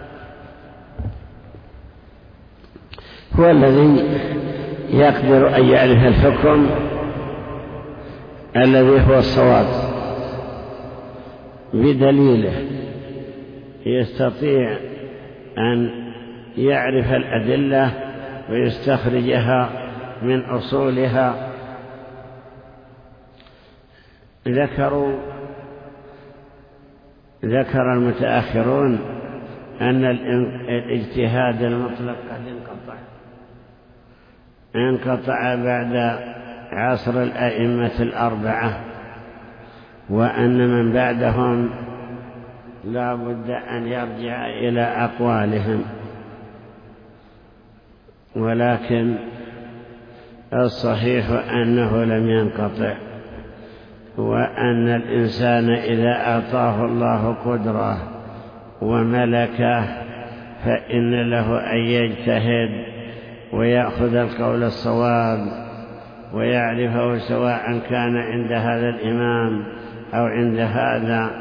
هو الذي يقدر أن يعرف الحكم الذي هو الصواب بدليله، يستطيع أن يعرف الأدلة ويستخرجها من أصولها. ذكر المتأخرون أن الاجتهاد المطلق قد انقطع بعد عصر الأئمة الأربعة، وأن من بعدهم لا بد أن يرجع إلى أقوالهم، ولكن الصحيح أنه لم ينقطع، وأن الإنسان إذا أعطاه الله قدرة وملكه فإن له أن يجتهد ويأخذ القول الصواب ويعرفه، سواء كان عند هذا الإمام أو عند هذا.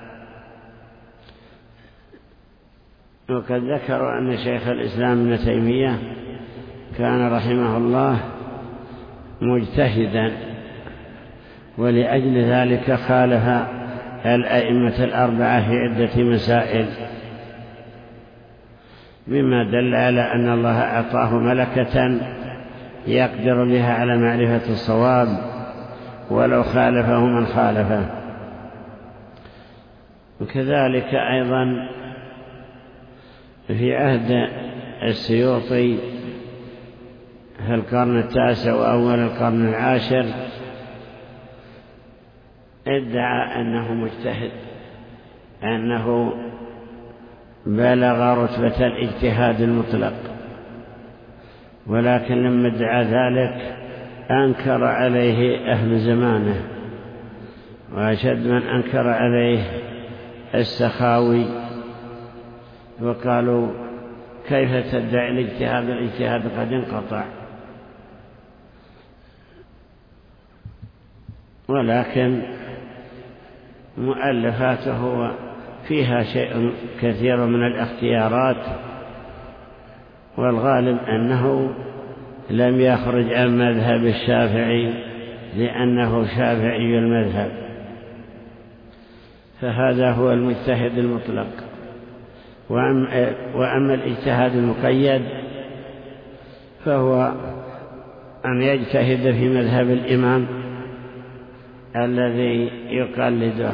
وقد ذكروا أن شيخ الإسلام ابن تيمية كان رحمه الله مجتهدا، ولأجل ذلك خالف الأئمة الأربعة في عدة مسائل، مما دل على أن الله أعطاه ملكة يقدر بها على معرفة الصواب ولو خالفه من خالفه. وكذلك أيضا في عهد السيوطي في القرن التاسع وأول القرن العاشر ادعى أنه مجتهد، أنه بلغ رتبة الاجتهاد المطلق، ولكن لما ادعى ذلك أنكر عليه أهل زمانه وأشد من أنكر عليه السخاوي، وقالوا كيف تدعي الاجتهاد والاجتهاد قد انقطع. ولكن مؤلفاته فيها شيء كثير من الاختيارات، والغالب أنه لم يخرج عن مذهب الشافعي لأنه شافعي المذهب، فهذا هو المجتهد المطلق. وأما الاجتهاد المقيد فهو أن يجتهد في مذهب الإمام الذي يقلده.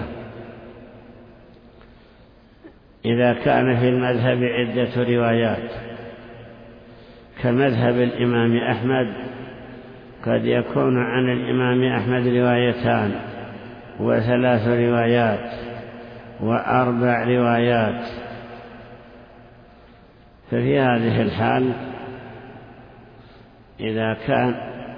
إذا كان في المذهب عدة روايات كمذهب الإمام أحمد، قد يكون عن الإمام أحمد روايتان وثلاث روايات وأربع روايات، ففي هذه الحال إذا كان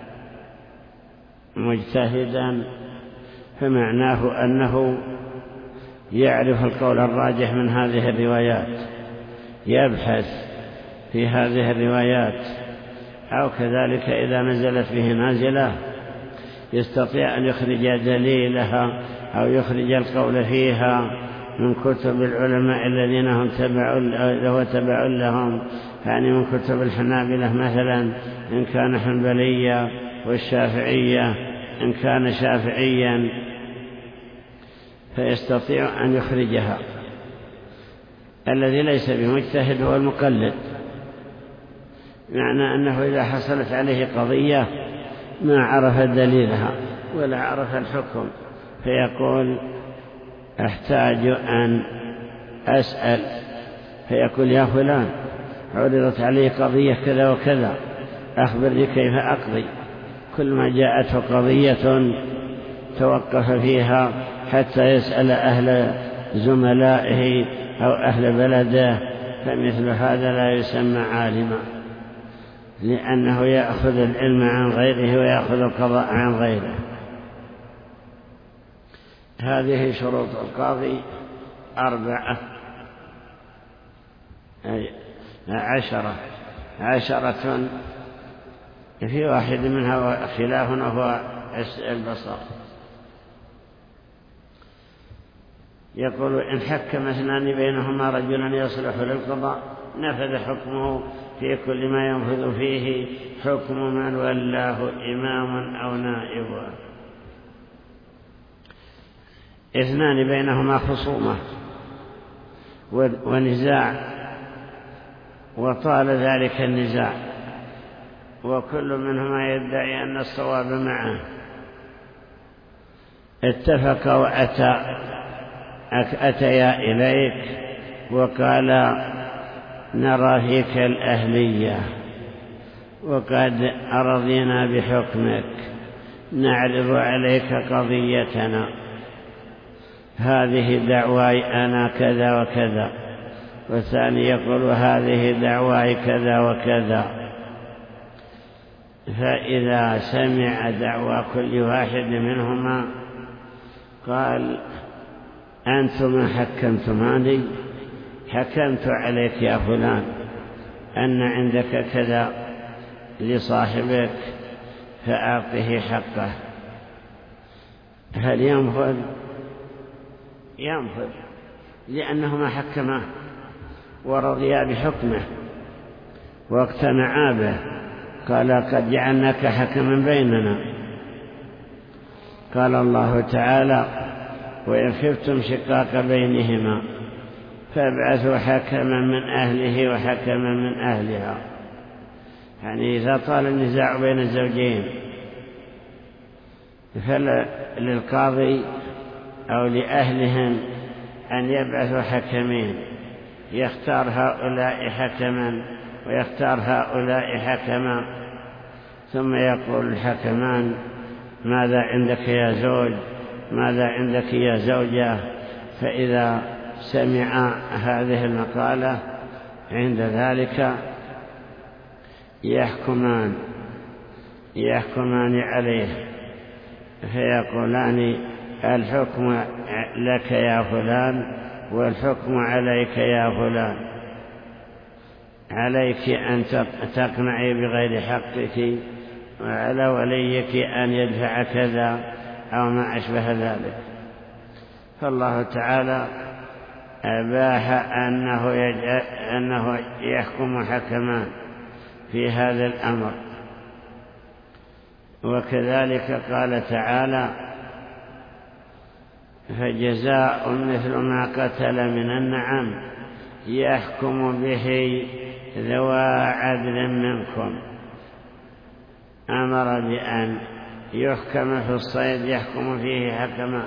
مجتهدا فمعناه أنه يعرف القول الراجح من هذه الروايات، يبحث في هذه الروايات، أو كذلك إذا نزلت به نازلة يستطيع أن يخرج دليلها أو يخرج القول فيها من كتب العلماء الذين هم تبع لهم، يعني من كتب الحنابلة مثلا إن كان حنبليا، والشافعية إن كان شافعيا، فيستطيع أن يخرجها. الذي ليس بمجتهد هو المقلد، معنى أنه إذا حصلت عليه قضية ما عرف دليلها ولا عرف الحكم، فيقول أحتاج أن أسأل، فيقول يا فلان عرضت عليه قضية كذا وكذا، أخبرني كيف أقضي. كل ما جاءته قضية توقف فيها حتى يسأل أهل زملائه أو أهل بلده، فمثل هذا لا يسمى عالما، لأنه يأخذ العلم عن غيره ويأخذ القضاء عن غيره. هذه شروط القاضي 10 في واحد منها خلاف وهو البصر. يقول إن حكم اثنان بينهما رجلا يصلح للقضاء نفذ حكمه في كل ما ينفذ فيه حكم من ولاه إمام أو نائب. اثنان بينهما خصومة ونزاع، وطال ذلك النزاع، وكل منهما يدعي أن الصواب معه، اتفق أتيا إليك وقال نرى فيك الأهلية وقد أرضينا بحكمك، نعرض عليك قضيتنا، هذه دعواي أنا كذا وكذا، والثاني يقول هذه دعواي كذا وكذا. فإذا سمع دعوى كل واحد منهما قال أنتم حكمتماني، حكمت عليك يا فلان أن عندك كذا لصاحبك فأعطه حقه. هل ينفذ؟ ينفذ، لأنهما حكما ورضيا بحكمه واقتنعا به. قال قد جعلناك حكما بيننا. قال الله تعالى وإن خفتم شقاق بينهما فابعثوا حكما من أهله وحكما من أهلها. يعني إذا طال النزاع بين الزوجين فللقاضي أو لأهلهم أن يبعثوا حكمين، يختار هؤلاء حكما ويختار هؤلاء حكما، ثم يقول الحكمان ماذا عندك يا زوج، ماذا عندك يا زوجة. فإذا سمع هذه المقالة عند ذلك يحكمان عليه، فيقولان الحكم لك يا فلان والحكم عليك يا فلان، عليك أن تقنعي بغير حقك، وعلى وليك أن يدفع كذا أو ما أشبه ذلك. فالله تعالى أباح أنه يحكم حكمان في هذا الأمر. وكذلك قال تعالى: فجزاء مثل ما قتل من النعم يحكم به ذوى عدل منكم. أمر بأن يحكم في الصيد يحكم فيه حكما،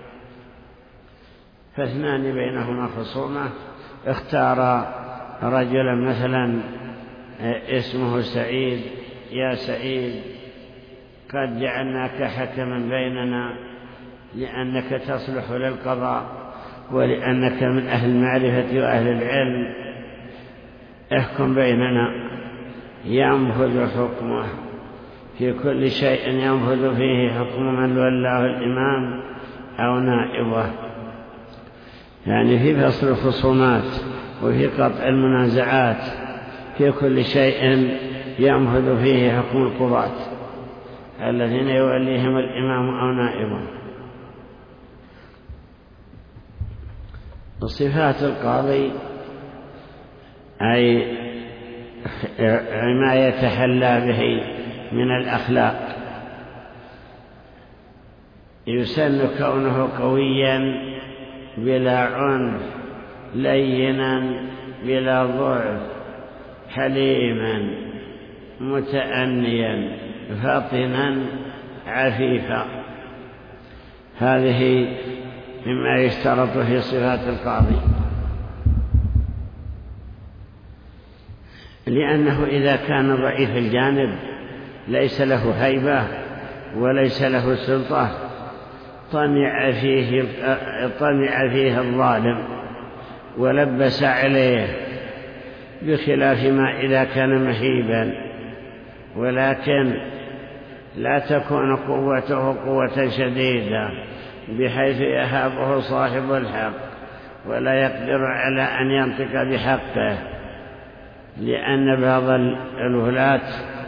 فاثنان بينهما خصومة، اختار رجلا مثلا اسمه سعيد: يا سعيد قد جعلناك حكما بيننا لأنك تصلح للقضاء ولأنك من أهل المعرفة وأهل العلم، احكم بيننا. ينفذ حكمه في كل شيء، ينفذ فيه حكم من ولاه الإمام أو نائبه، يعني في فصل الخصومات وفي قطع المنازعات، في كل شيء ينفذ فيه حكم القضاة الذين يوليهم الإمام أو نائبه. صفات القاضي أي ما يتحلى به من الأخلاق. يسن كونه قويا بلا عنف، لينا بلا ضعف، حليما متأنيا، فطنا عفيفا. هذه مما يشترط في صفات القاضي، لأنه إذا كان ضعيف الجانب ليس له هيبة وليس له سلطة طمع فيه الظالم ولبس عليه، بخلاف ما إذا كان مهيبا. ولكن لا تكون قوته قوة شديدة بحيث يهابه صاحب الحق ولا يقدر على أن ينطق بحقه، لأن بعض الولاة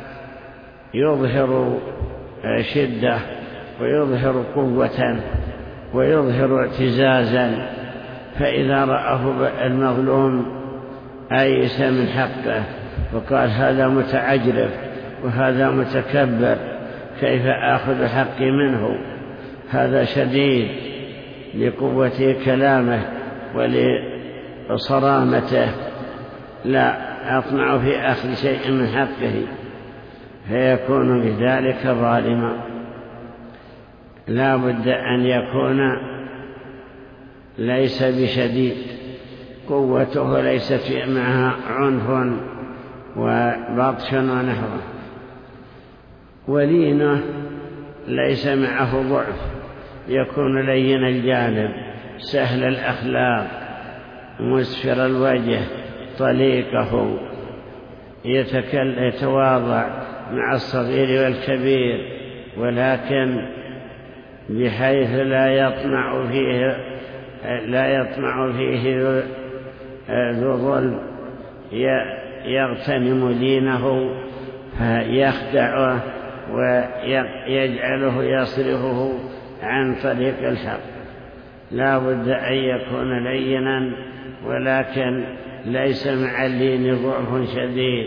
يظهر شدة ويظهر قوة ويظهر اعتزازا، فإذا رآه المظلوم أيس من حقه وقال: هذا متعجرف وهذا متكبر، كيف آخذ حقي منه؟ هذا شديد لقوة كلامه ولصرامته، لا أطمع في أخذ شيء من حقه، فيكون بذلك ظالما. لا بد أن يكون ليس بشديد، قوته ليست معها عنف وبطش ونحوه، ولينه ليس معه ضعف، يكون لين الجانب، سهل الأخلاق، مسفر الوجه، طليقه، يتواضع مع الصغير والكبير، ولكن بحيث لا يطمع فيه ذو ظلم يغتنم دينه فيخدعه ويجعله يصرفه عن طريق الحق. لا بد أن يكون لينا، ولكن ليس مع اللين ضعف شديد،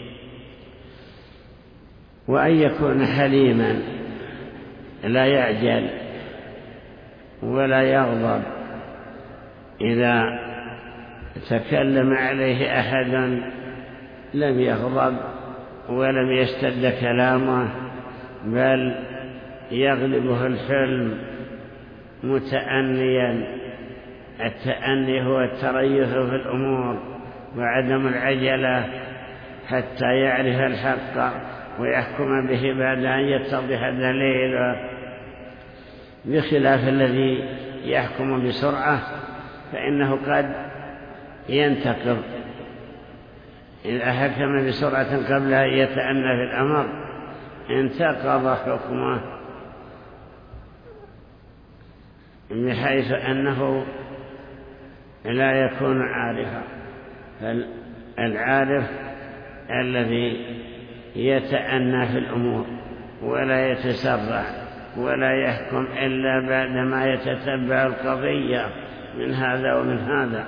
وأن يكون حليما، لا يعجل ولا يغضب. إذا تكلم عليه أحد لم يغضب ولم يشتد كلامه، بل يغلبه الحلم متأنيا. التأني هو التريث في الأمور وعدم العجلة حتى يعرف الحق ويحكم به بعد أن يتضح دليله، بخلاف الذي يحكم بسرعة فإنه قد ينتقض. إذا حكم بسرعة قبل أن يتأنى في الأمر انتقض حكمه. بحيث أنه لا يكون عارفا. فالعارف الذي يتأنى في الأمور ولا يتسرع ولا يحكم إلا بعدما يتتبع القضية من هذا ومن هذا.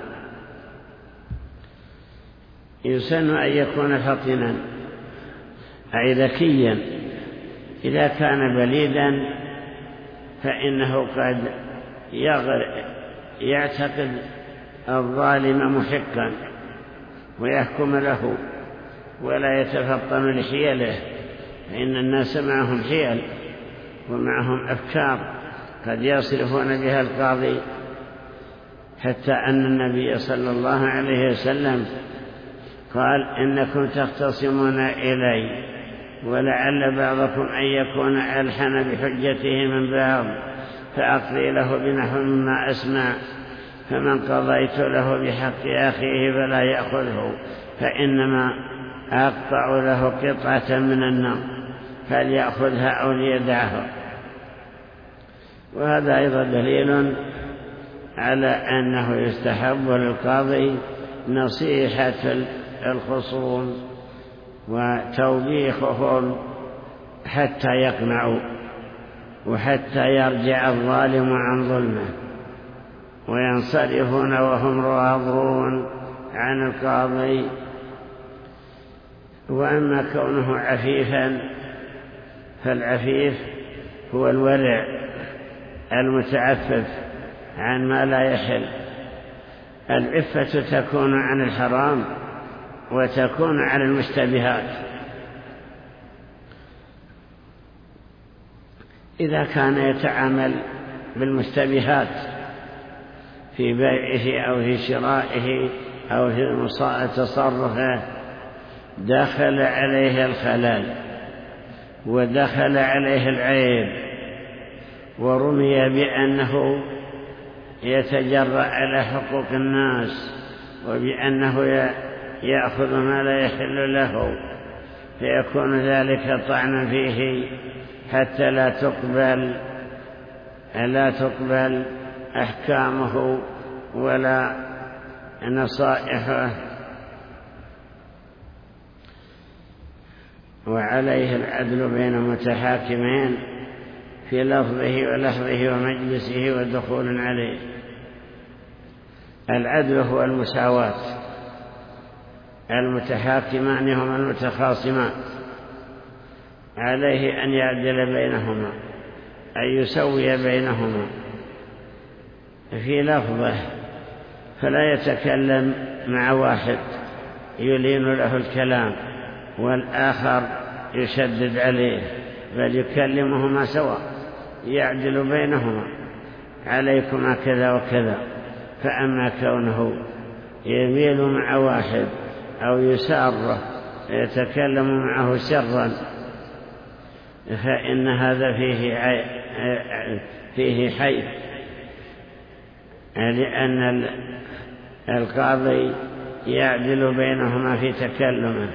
يسن أن يكون فطنا أي ذكيا. إذا كان بليدا فإنه قد يعتقد الظالم محقا ويحكم له ولا يتفطن لحيله، فإن الناس معهم حيل ومعهم أفكار قد يصرفون بها القاضي، حتى أن النبي صلى الله عليه وسلم قال إنكم تختصمون إلي ولعل بعضكم أن يكون ألحن بحجته من بعض، فأقضي له بنحو مما أسمع، فمن قضيت له بحق أخيه فلا يأخذه، فإنما أقطع له قطعة من النار فليأخذها أو ليدعه. وهذا أيضا دليل على أنه يستحب للقاضي نصيحة الخصوم وتوبيخهم حتى يقنعوا وحتى يرجع الظالم عن ظلمه وينصرفون وهم راضون عن القاضي. وأما كونه عفيفا فالعفيف هو الورع المتعفف عن ما لا يحل. العفة تكون عن الحرام وتكون عن المشتبهات. إذا كان يتعامل بالمشتبهات في بيعه أو في شرائه أو في تصرفه دخل عليه الخلل ودخل عليه العيب ورمي بأنه يتجرأ على حقوق الناس وبأنه يأخذ ما لا يحل له، فيكون ذلك طعنا فيه حتى لا تقبل أحكامه ولا نصائحه. وعليه العدل بين متحاكمين في لفظه ولحظه ومجلسه ودخول عليه. العدل هو المساواة. المتحاكمان هما المتخاصمان، عليه أن يعدل بينهما، أن يسوي بينهما في لفظه، فلا يتكلم مع واحد يلين له الكلام والآخر يشدد عليه، بل يكلمهما سواء، يعدل بينهما، عليكما كذا وكذا. فأما كونه يميل مع واحد أو يساره يتكلم معه سرا فإن هذا فيه حيف، لأن القاضي يعدل بينهما في تكلمه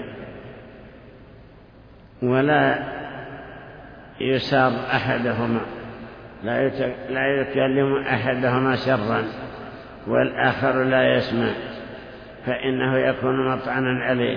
ولا يسار أحدهما، لا يكلم أحدهما سرا والآخر لا يسمع، فإنه يكون مطعنا عليه.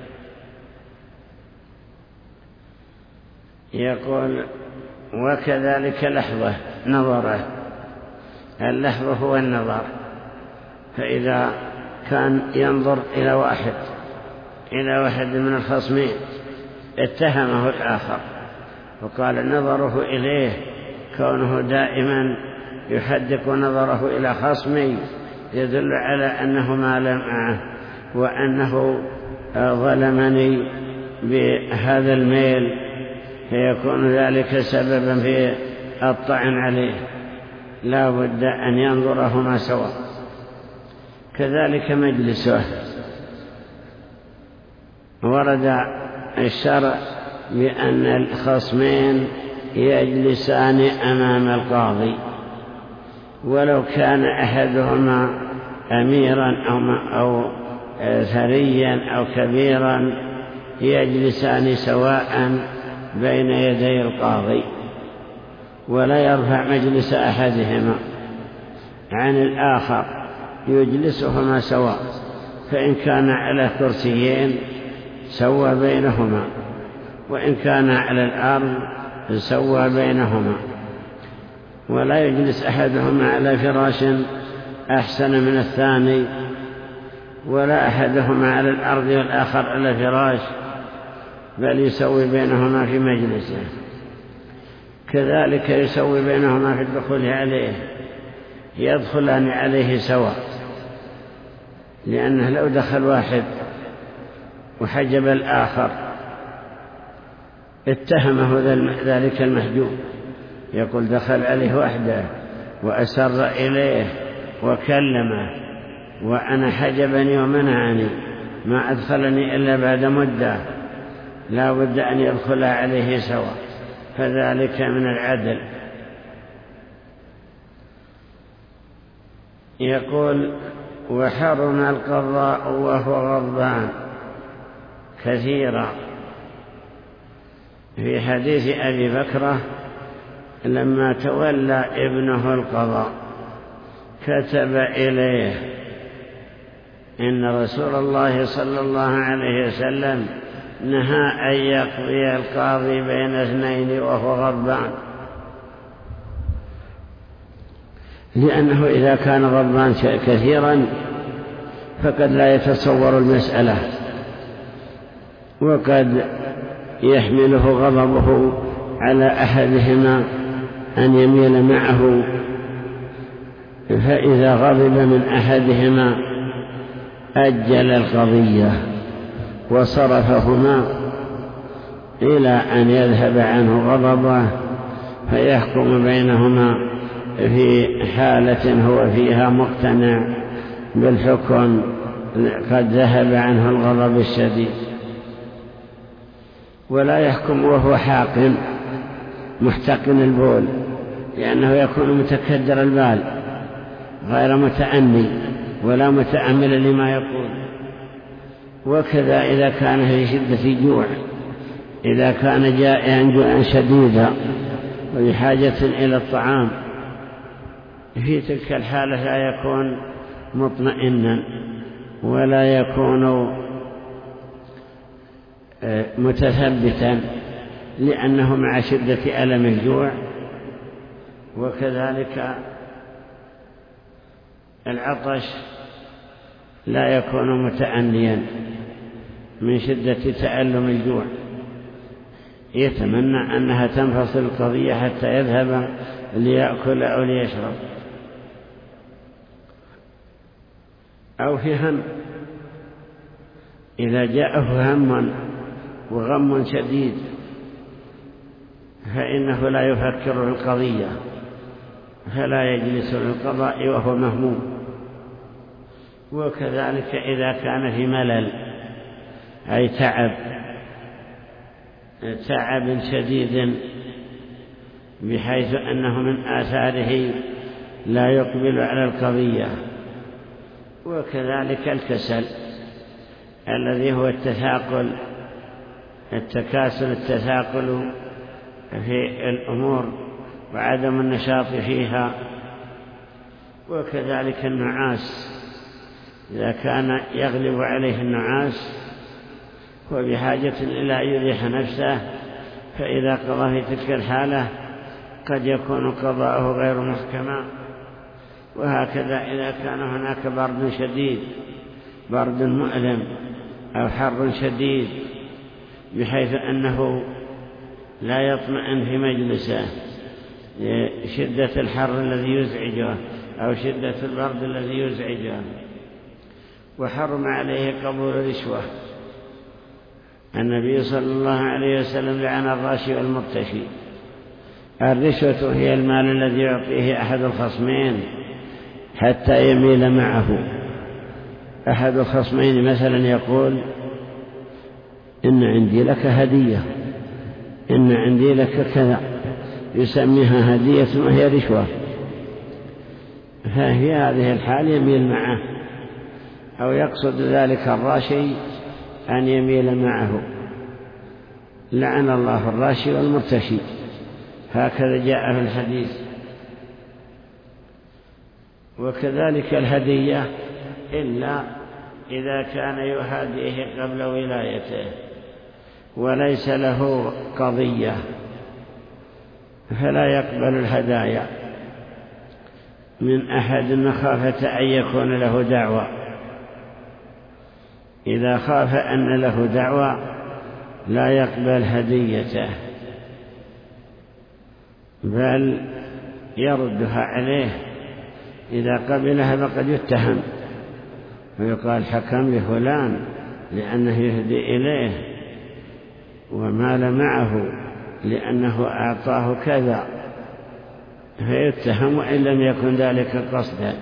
يقول وكذلك لحظة نظره. اللحظ هو النظر، فإذا كان ينظر إلى واحد من الخصمين اتهمه الآخر وقال نظره إليه، كونه دائما يحدق نظره إلى خصمي يدل على أنه مال معه وأنه ظلمني بهذا الميل، فيكون ذلك سببا في الطعن عليه. لا بد أن ينظرهما سواء. كذلك مجلسه. ورد الشرع بأن الخصمين يجلسان أمام القاضي، ولو كان أحدهما أميرا أو ثريا أو كبيرا يجلسان سواء بين يدي القاضي، ولا يرفع مجلس أحدهما عن الآخر يجلسهما سواء، فإن كان على كرسيين سوى بينهما، وإن كان على الأرض سوى بينهما، ولا يجلس أحدهما على فراش أحسن من الثاني، ولا أحدهما على الأرض والآخر على فراش، بل يسوي بينهما في مجلسه. كذلك يسوي بينهما في الدخول عليه، يدخلان عليه سواء، لأنه لو دخل واحد وحجب الآخر اتهمه ذلك المحجوب، يقول دخل عليه وحده وأسر إليه وكلمه، وأنا حجبني ومنعني، ما أدخلني إلا بعد مدة، لا بد أن يدخل عليه سواء، فذلك من العدل. يقول وحرم القضاء وهو غضبان كثيرا. في حديث أبي بكرة لما تولى ابنه القضاء كتب إليه إن رسول الله صلى الله عليه وسلم نهى أن يقضي القاضي بين اثنين وهو غضبان، لأنه إذا كان غضبان كثيرا فقد لا يتصور المسألة، وقد يحمله غضبه على أحدهما أن يميل معه، فإذا غضب من أحدهما أجل القضية وصرفهما إلى أن يذهب عنه غضبه، فيحكم بينهما في حالة هو فيها مقتنع بالحكم قد ذهب عنه الغضب الشديد. ولا يحكم وهو حاقن محتقن البول، لأنه يكون متكدر البال غير متأني ولا متأمل لما يقول. وكذا إذا كان في شدة جوع، إذا كان جائعا جوعا شديدا وبحاجة إلى الطعام، في تلك الحالة لا يكون مطمئنا ولا يكون متثبتا، لأنه مع شدة ألم الجوع. وكذلك العطش لا يكون متأنيا من شدة تألم الجوع، يتمنى أنها تنفصل القضية حتى يذهب ليأكل أو ليشرب. أو في هم، إذا جاءه هم وغم شديد فإنه لا يفكر في القضية، فلا يجلس للقضاء وهو مهموم. وكذلك إذا كان في ملل أي تعب شديد بحيث أنه من آثاره لا يقبل على القضية. وكذلك الكسل الذي هو التثاقل في الأمور وعدم النشاط فيها. وكذلك النعاس، إذا كان يغلب عليه النعاس وبحاجة إلى أن يريح نفسه، فإذا قضى في تلك الحالة قد يكون قضاءه غير محكما. وهكذا إذا كان هناك برد شديد، برد مؤلم أو حر شديد بحيث أنه لا يطمئن في مجلسه، شدة الحر الذي يزعجه أو شدة البرد الذي يزعجه. وحرم عليه قبول الرشوة. النبي صلى الله عليه وسلم لعن الراشي والمرتشي. الرشوة هي المال الذي يعطيه أحد الخصمين حتى يميل معه. أحد الخصمين مثلا يقول إن عندي لك هدية، إن عندي لك كذا، يسميها هدية وهي رشوة، ففي هذه الحال يميل معه، أو يقصد ذلك الراشي أن يميل معه. لعن الله الراشي والمرتشي، هكذا جاء في الحديث. وكذلك الهدية إلا إذا كان يهاديه قبل ولايته وليس له قضية فلا يقبل الهدايا من أحد مخافة أن يكون له دعوة. إذا خاف أن له دعوة لا يقبل هديته بل يردها عليه. إذا قبلها فقد يتهم ويقال حكم لفلان لأنه يهدي إليه ومال معه لأنه أعطاه كذا، فيتهم إن لم يكن ذلك قصدا.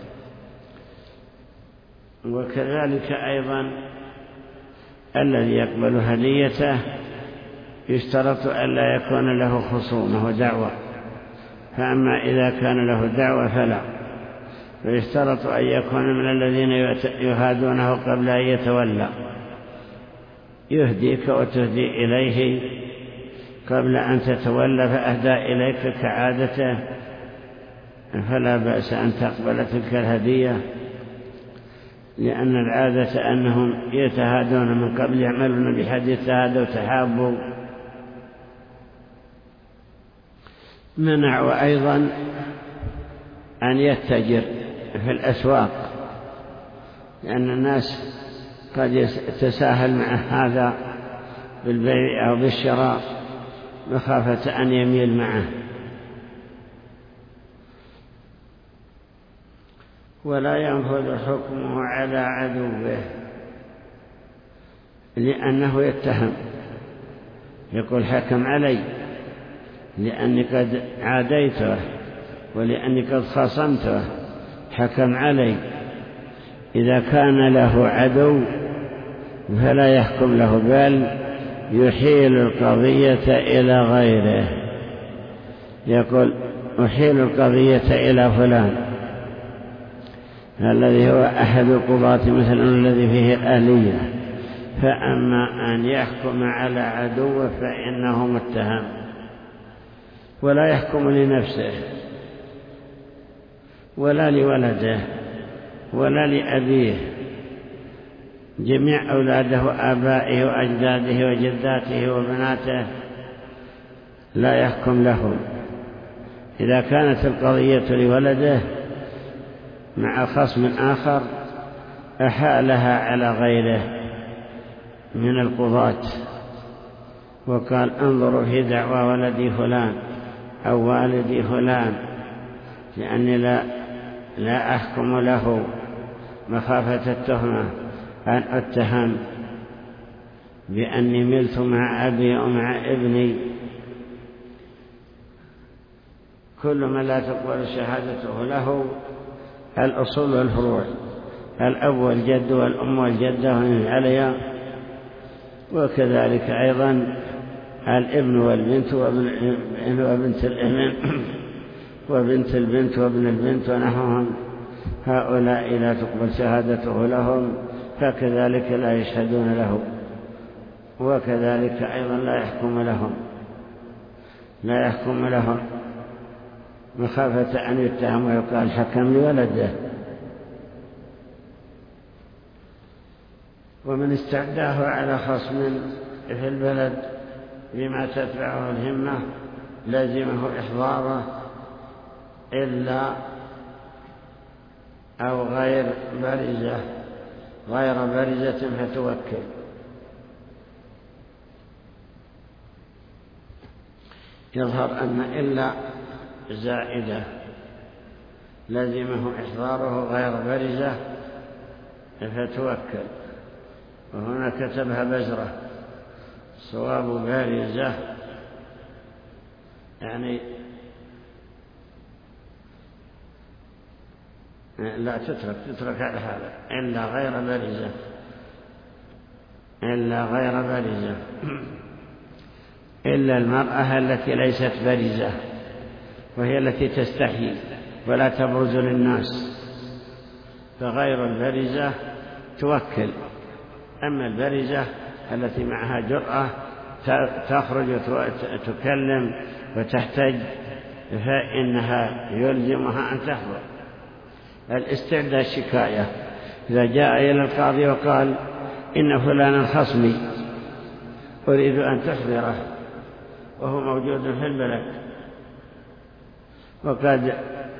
وكذلك أيضا الذي يقبل هديته يشترط ألا يكون له خصومة ودعوة، فأما إذا كان له دعوة فلا، فيشترط أن يكون من الذين يهادونه قبل أن يتولى، يهديك وتهدي إليه قبل أن تتولى فأهدى إليك كعادته، فلا بأس أن تقبل تلك الهدية، لأن العادة أنهم يتهادون من قبل، يعملون بحديث تهادوا تحابوا. منعوا أيضا أن يتجر في الأسواق، لأن الناس قد يتساهل مع هذا بالبيع أو بالشراء مخافة أن يميل معه. ولا ينفذ حكمه على عدوه، لأنه يتهم، يقول حكم علي لأني قد عاديته ولأني قد خاصمته، حكم علي. إذا كان له عدو فلا يحكم له بل يحيل القضية إلى غيره، يقول أحيل القضية إلى فلان الذي هو أحد القضاة مثلا الذي فيه الآلية. فأما أن يحكم على عدوه فإنه متهم، ولا يحكم لنفسه ولا لولده ولا لأبيه، جميع أولاده آبائه وأجداده وجداته وبناته لا يحكم لهم. إذا كانت القضية لولده مع خصم آخر أحالها على غيره من القضاة وقال انظروا في دعوى ولدي فلان أو والدي فلان، لأني لا أحكم له مخافة التهمة أن أتهم بأني ملت مع أبي ومع ابني. كل من لا تقبل شهادته له الأصول والفروع، الأب والجد والأم والجدة ومن عليها، وكذلك أيضا الابن والبنت وبنت الابن وبنت البنت وابن البنت ونحوهم، هؤلاء لا تقبل شهادته لهم، فكذلك لا يشهدون له، وكذلك أيضا لا يحكم لهم مخافة أن يتهم ويقال حكم لولده. ومن استعداه على خصم في البلد بما تتبعه الهمة لازمه إحضاره إلا أو غير بارزة فتوكل. يظهر أن إلا زائدة لازمه إحضاره غير بارزة فتوكل، وهنا كتبها بزرة، صواب بارزة يعني لا تترك على هذا إلا غير بارزة إلا المرأة التي ليست بارزة، وهي التي تستحيي ولا تبرز للناس، فغير البارزة توكل. أما البارزة التي معها جرأة تخرج وتكلم وتحتج فإنها يلزمها أن تحضر. الاستعداء شكاية. إذا جاء إلى القاضي وقال إن فلانا خصمي أريد أن تحضره وهو موجود في البلد وقد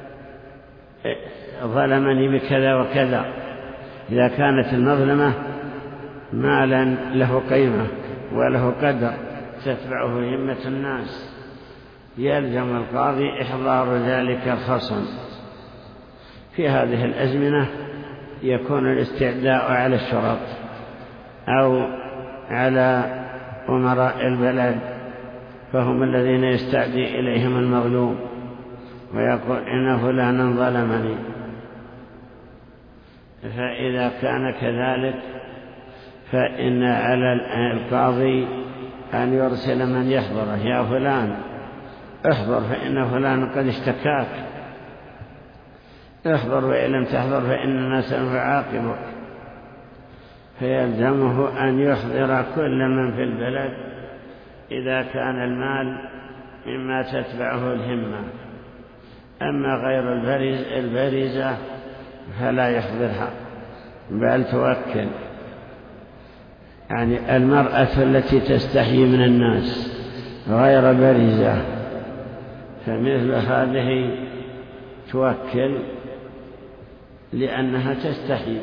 ظلمني بكذا وكذا، إذا كانت المظلمة مالا له قيمة وله قدر تتبعه همة الناس، يلزم القاضي إحضار ذلك الخصم. في هذه الأزمنة يكون الاستعداء على الشرط أو على أمراء البلد، فهم الذين يستعدي إليهم المظلوم ويقول إن فلانا ظلمني. فإذا كان كذلك فإن على القاضي أن يرسل من يحضره: يا فلان احضر فإن فلان قد اشتكاك، احضر وإن لم تحضر فإن الناس سيعاقبك. فيلزمه أن يحضر كل من في البلد إذا كان المال مما تتبعه الهمة. أما غير البريزة فلا يحضرها بل توكل. يعني المرأة التي تستحي من الناس غير بريزة فمثل هذه توكل لأنها تستحي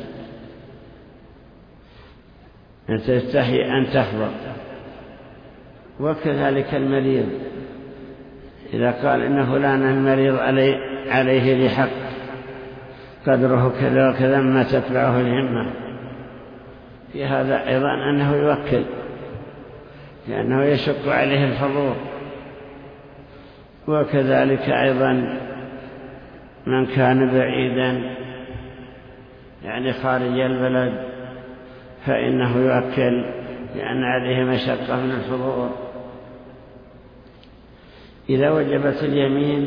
أن تحضر. وكذلك المريض إذا قال إن فلان المريض عليه لحق قدره كذا وكذا ما تتبعه الهمة، في هذا أيضا أنه يوكل لأنه يشق عليه الحضور. وكذلك أيضا من كان بعيدا يعني خارج البلد فإنه يوكل لأن عليه مشقة من الحضور. إذا وجبت اليمين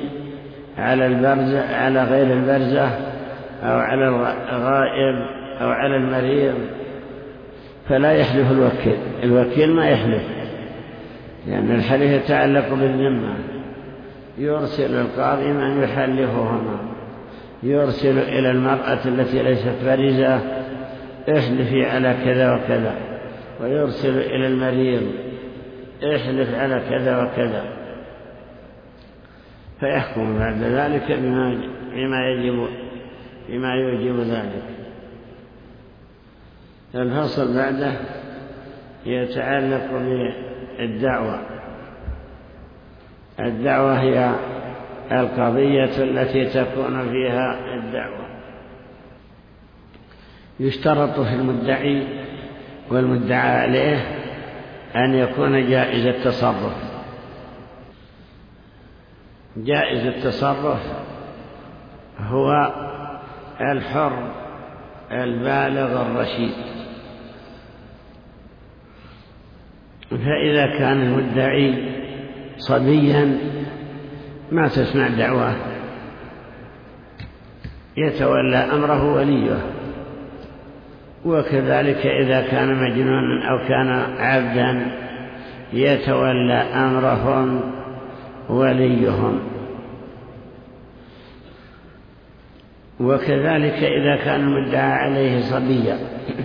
على غير البرزة أو على الغائب أو على المريض فلا يحلف الوكيل ما يحلف، لأن الحلف يتعلق بالذمة. يرسل القاضي من يحلفهما، يرسل إلى المرأة التي ليست بريزة: احلفي على كذا وكذا، ويرسل إلى المريض: احلف على كذا وكذا، فيحكم بعد ذلك بما يوجب ذلك. الفصل بعده يتعلق بالدعوة. الدعوة هي القضية التي تكون فيها الدعوة. يشترط في المدعي والمدعى عليه أن يكون جائز التصرف. جائز التصرف هو الحر البالغ الرشيد. فإذا كان المدعي صبيا ما تسمع دعواه، يتولى أمره وليه. وكذلك إذا كان مجنونا أو كان عبدا يتولى أمرهم وليهم. وكذلك إذا كان المدعى عليه صبيا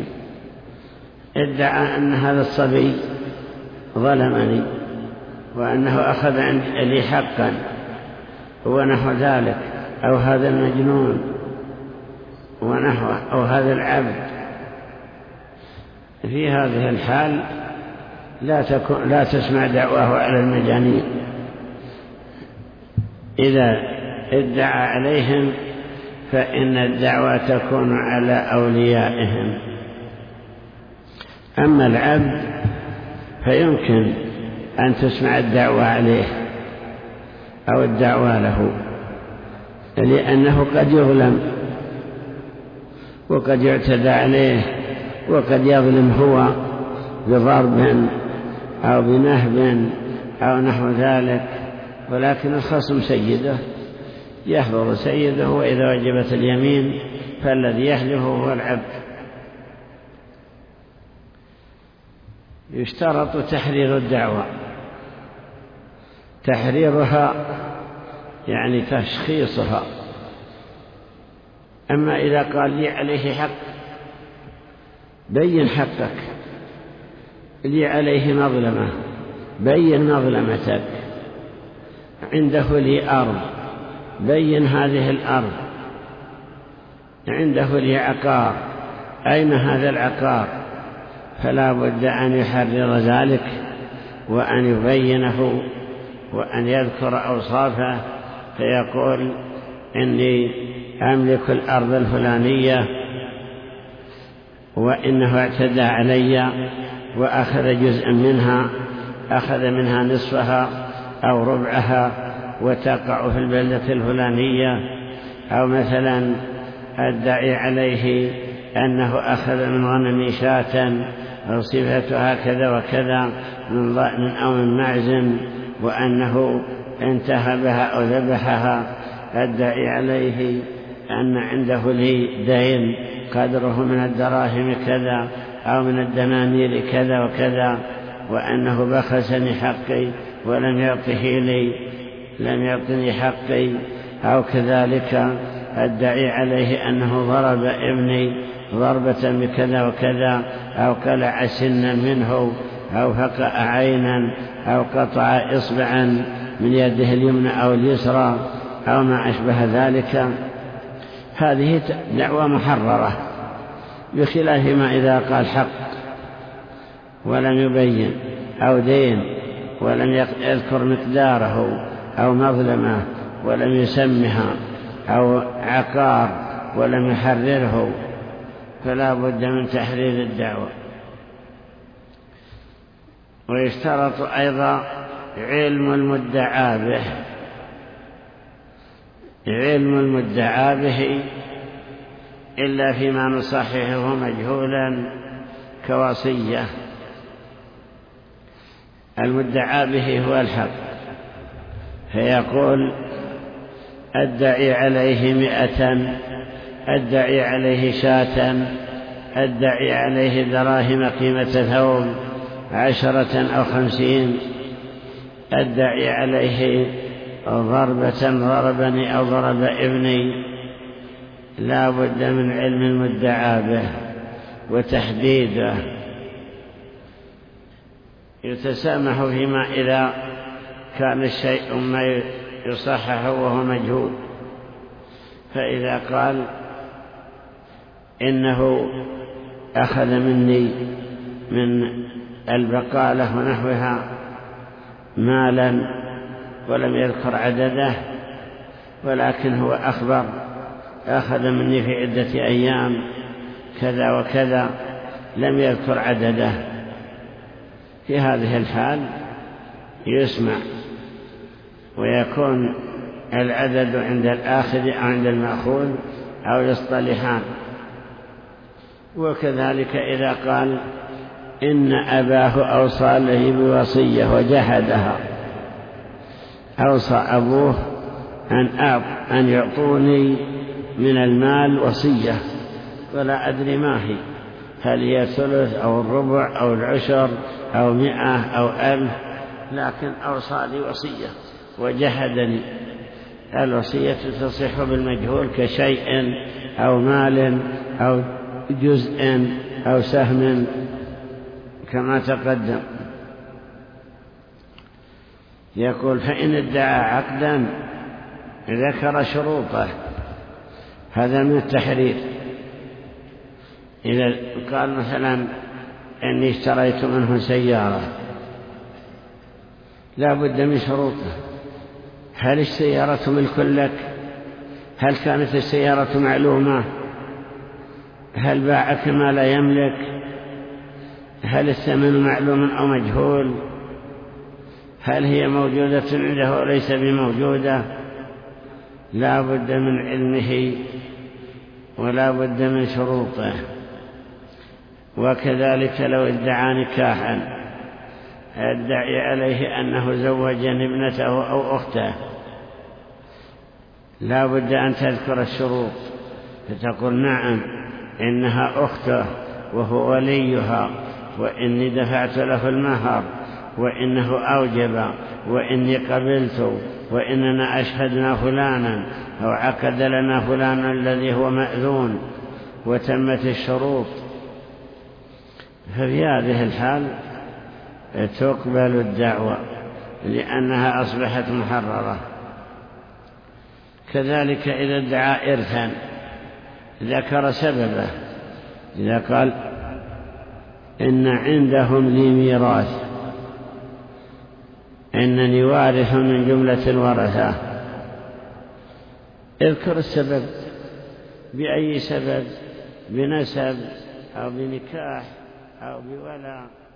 ادعى أن هذا الصبي ظلمني وأنه أخذ لي حقا ونحو ذلك، أو هذا المجنون ونحوه، أو هذا العبد، في هذه الحال لا تسمع دعواه على المجانين. إذا ادعى عليهم فإن الدعوة تكون على أوليائهم. أما العبد فيمكن أن تسمع الدعوة عليه أو الدعوة له، لأنه قد يظلم وقد يعتدى عليه وقد يظلم هو بضرب أو بنهب أو نحو ذلك، ولكن الخصم سيده يحضر سيده، وإذا وجبت اليمين فالذي يحلف هو العبد. يشترط تحرير الدعوة. تحريرها يعني تشخيصها، أما إذا قال لي عليه حق بين حقك، لي عليه مظلمة بين مظلمتك، عنده لي أرض بين هذه الأرض، عنده لي عقار أين هذا العقار، فلا بد أن يحرر ذلك وأن يبينه وأن يذكر أوصافه، فيقول إني أملك الأرض الفلانية وإنه اعتدى علي وأخذ جزءا منها، أخذ منها نصفها أو ربعها وتقع في البلدة الفلانية، أو مثلا أدعي عليه أنه أخذ من غنمي شاة أو صفتها كذا وكذا من ضأن أو من معز وأنه انتهبها أو ذبحها، أدعي عليه أن عنده لي دين قدره من الدراهم كذا أو من الدنانير كذا وكذا، وأنه بخسني حقي ولم يعطني حقي، أو كذلك أدعي عليه أنه ضرب ابني ضربة بكذا وكذا، أو قلع سنا منه أو فقأ عينا أو قطع إصبعا من يده اليمنى أو اليسرى أو ما أشبه ذلك. هذه دعوة محررة، بخلاف ما إذا قال حق ولم يبين، أو دين ولم يذكر مقداره، أو مظلمة ولم يسمها، أو عقار ولم يحرره، فلا بد من تحرير الدعوة. ويشترط أيضا علم المدعى به إلا فيما نصححه مجهولا كوصية. المدعى به هو الحق، فيقول أدعي عليه 100، أدعي عليه شاة، أدعي عليه دراهم قيمة ثوب 10 أو 50، أدعي عليه ضربة ضربني أو ضرب ابني. لا بد من علم المدعى به وتحديده. يتسامح فيما إذا كان الشيء ما يصحح وهو مجهول، فإذا قال إنه أخذ مني من البقالة ونحوها مالا ولم يذكر عدده، ولكن هو أخبر أخذ مني في عدة أيام كذا وكذا، لم يذكر عدده، في هذه الحال يسمع ويكون العدد عند الآخذ أو عند المأخوذ أو يصطلحان. وكذلك إذا قال إن أباه أوصى له بوصية وجحدها، أوصى أبوه أن يعطوني من المال وصية ولا أدري ما هي، هل هي ثلث أو الربع أو العشر أو 100 أو 1000، لكن أوصى لي وصية وجحدني. الوصية تصح بالمجهول كشيء أو مال أو جزء أو سهم كما تقدم. يقول فإن ادعى عقدا ذكر شروطه، هذا من التحرير. إذا قال مثلا إني اشتريت منه سيارة، لا بد من شروطه. هل السيارة ملك لك؟ هل كانت السيارة معلومة؟ هل باعك ما لا يملك؟ هل الثمن معلوم أو مجهول؟ هل هي موجودة عنده وليس بموجودة؟ لا بد من علمه ولا بد من شروطه. وكذلك لو ادعى نكاحا، ادعي عليه أنه زوجني ابنته أو أخته، لا بد أن تذكر الشروط، فتقول نعم إنها أخته وهو وليها، وإني دفعت له المهر، وإنه أوجب، وإني قبلت، وإننا أشهدنا فلانا، أو عقد لنا فلان الذي هو مأذون وتمت الشروط، ففي هذه الحال تقبل الدعوة لأنها أصبحت محررة. كذلك إذا ادعى إرثا ذكر سببه، إذا قال إن عندهم لي ميراث، إنني وارث من جملة الورثة، اذكر السبب، بأي سبب، بنسب أو بنكاح أو بولاء.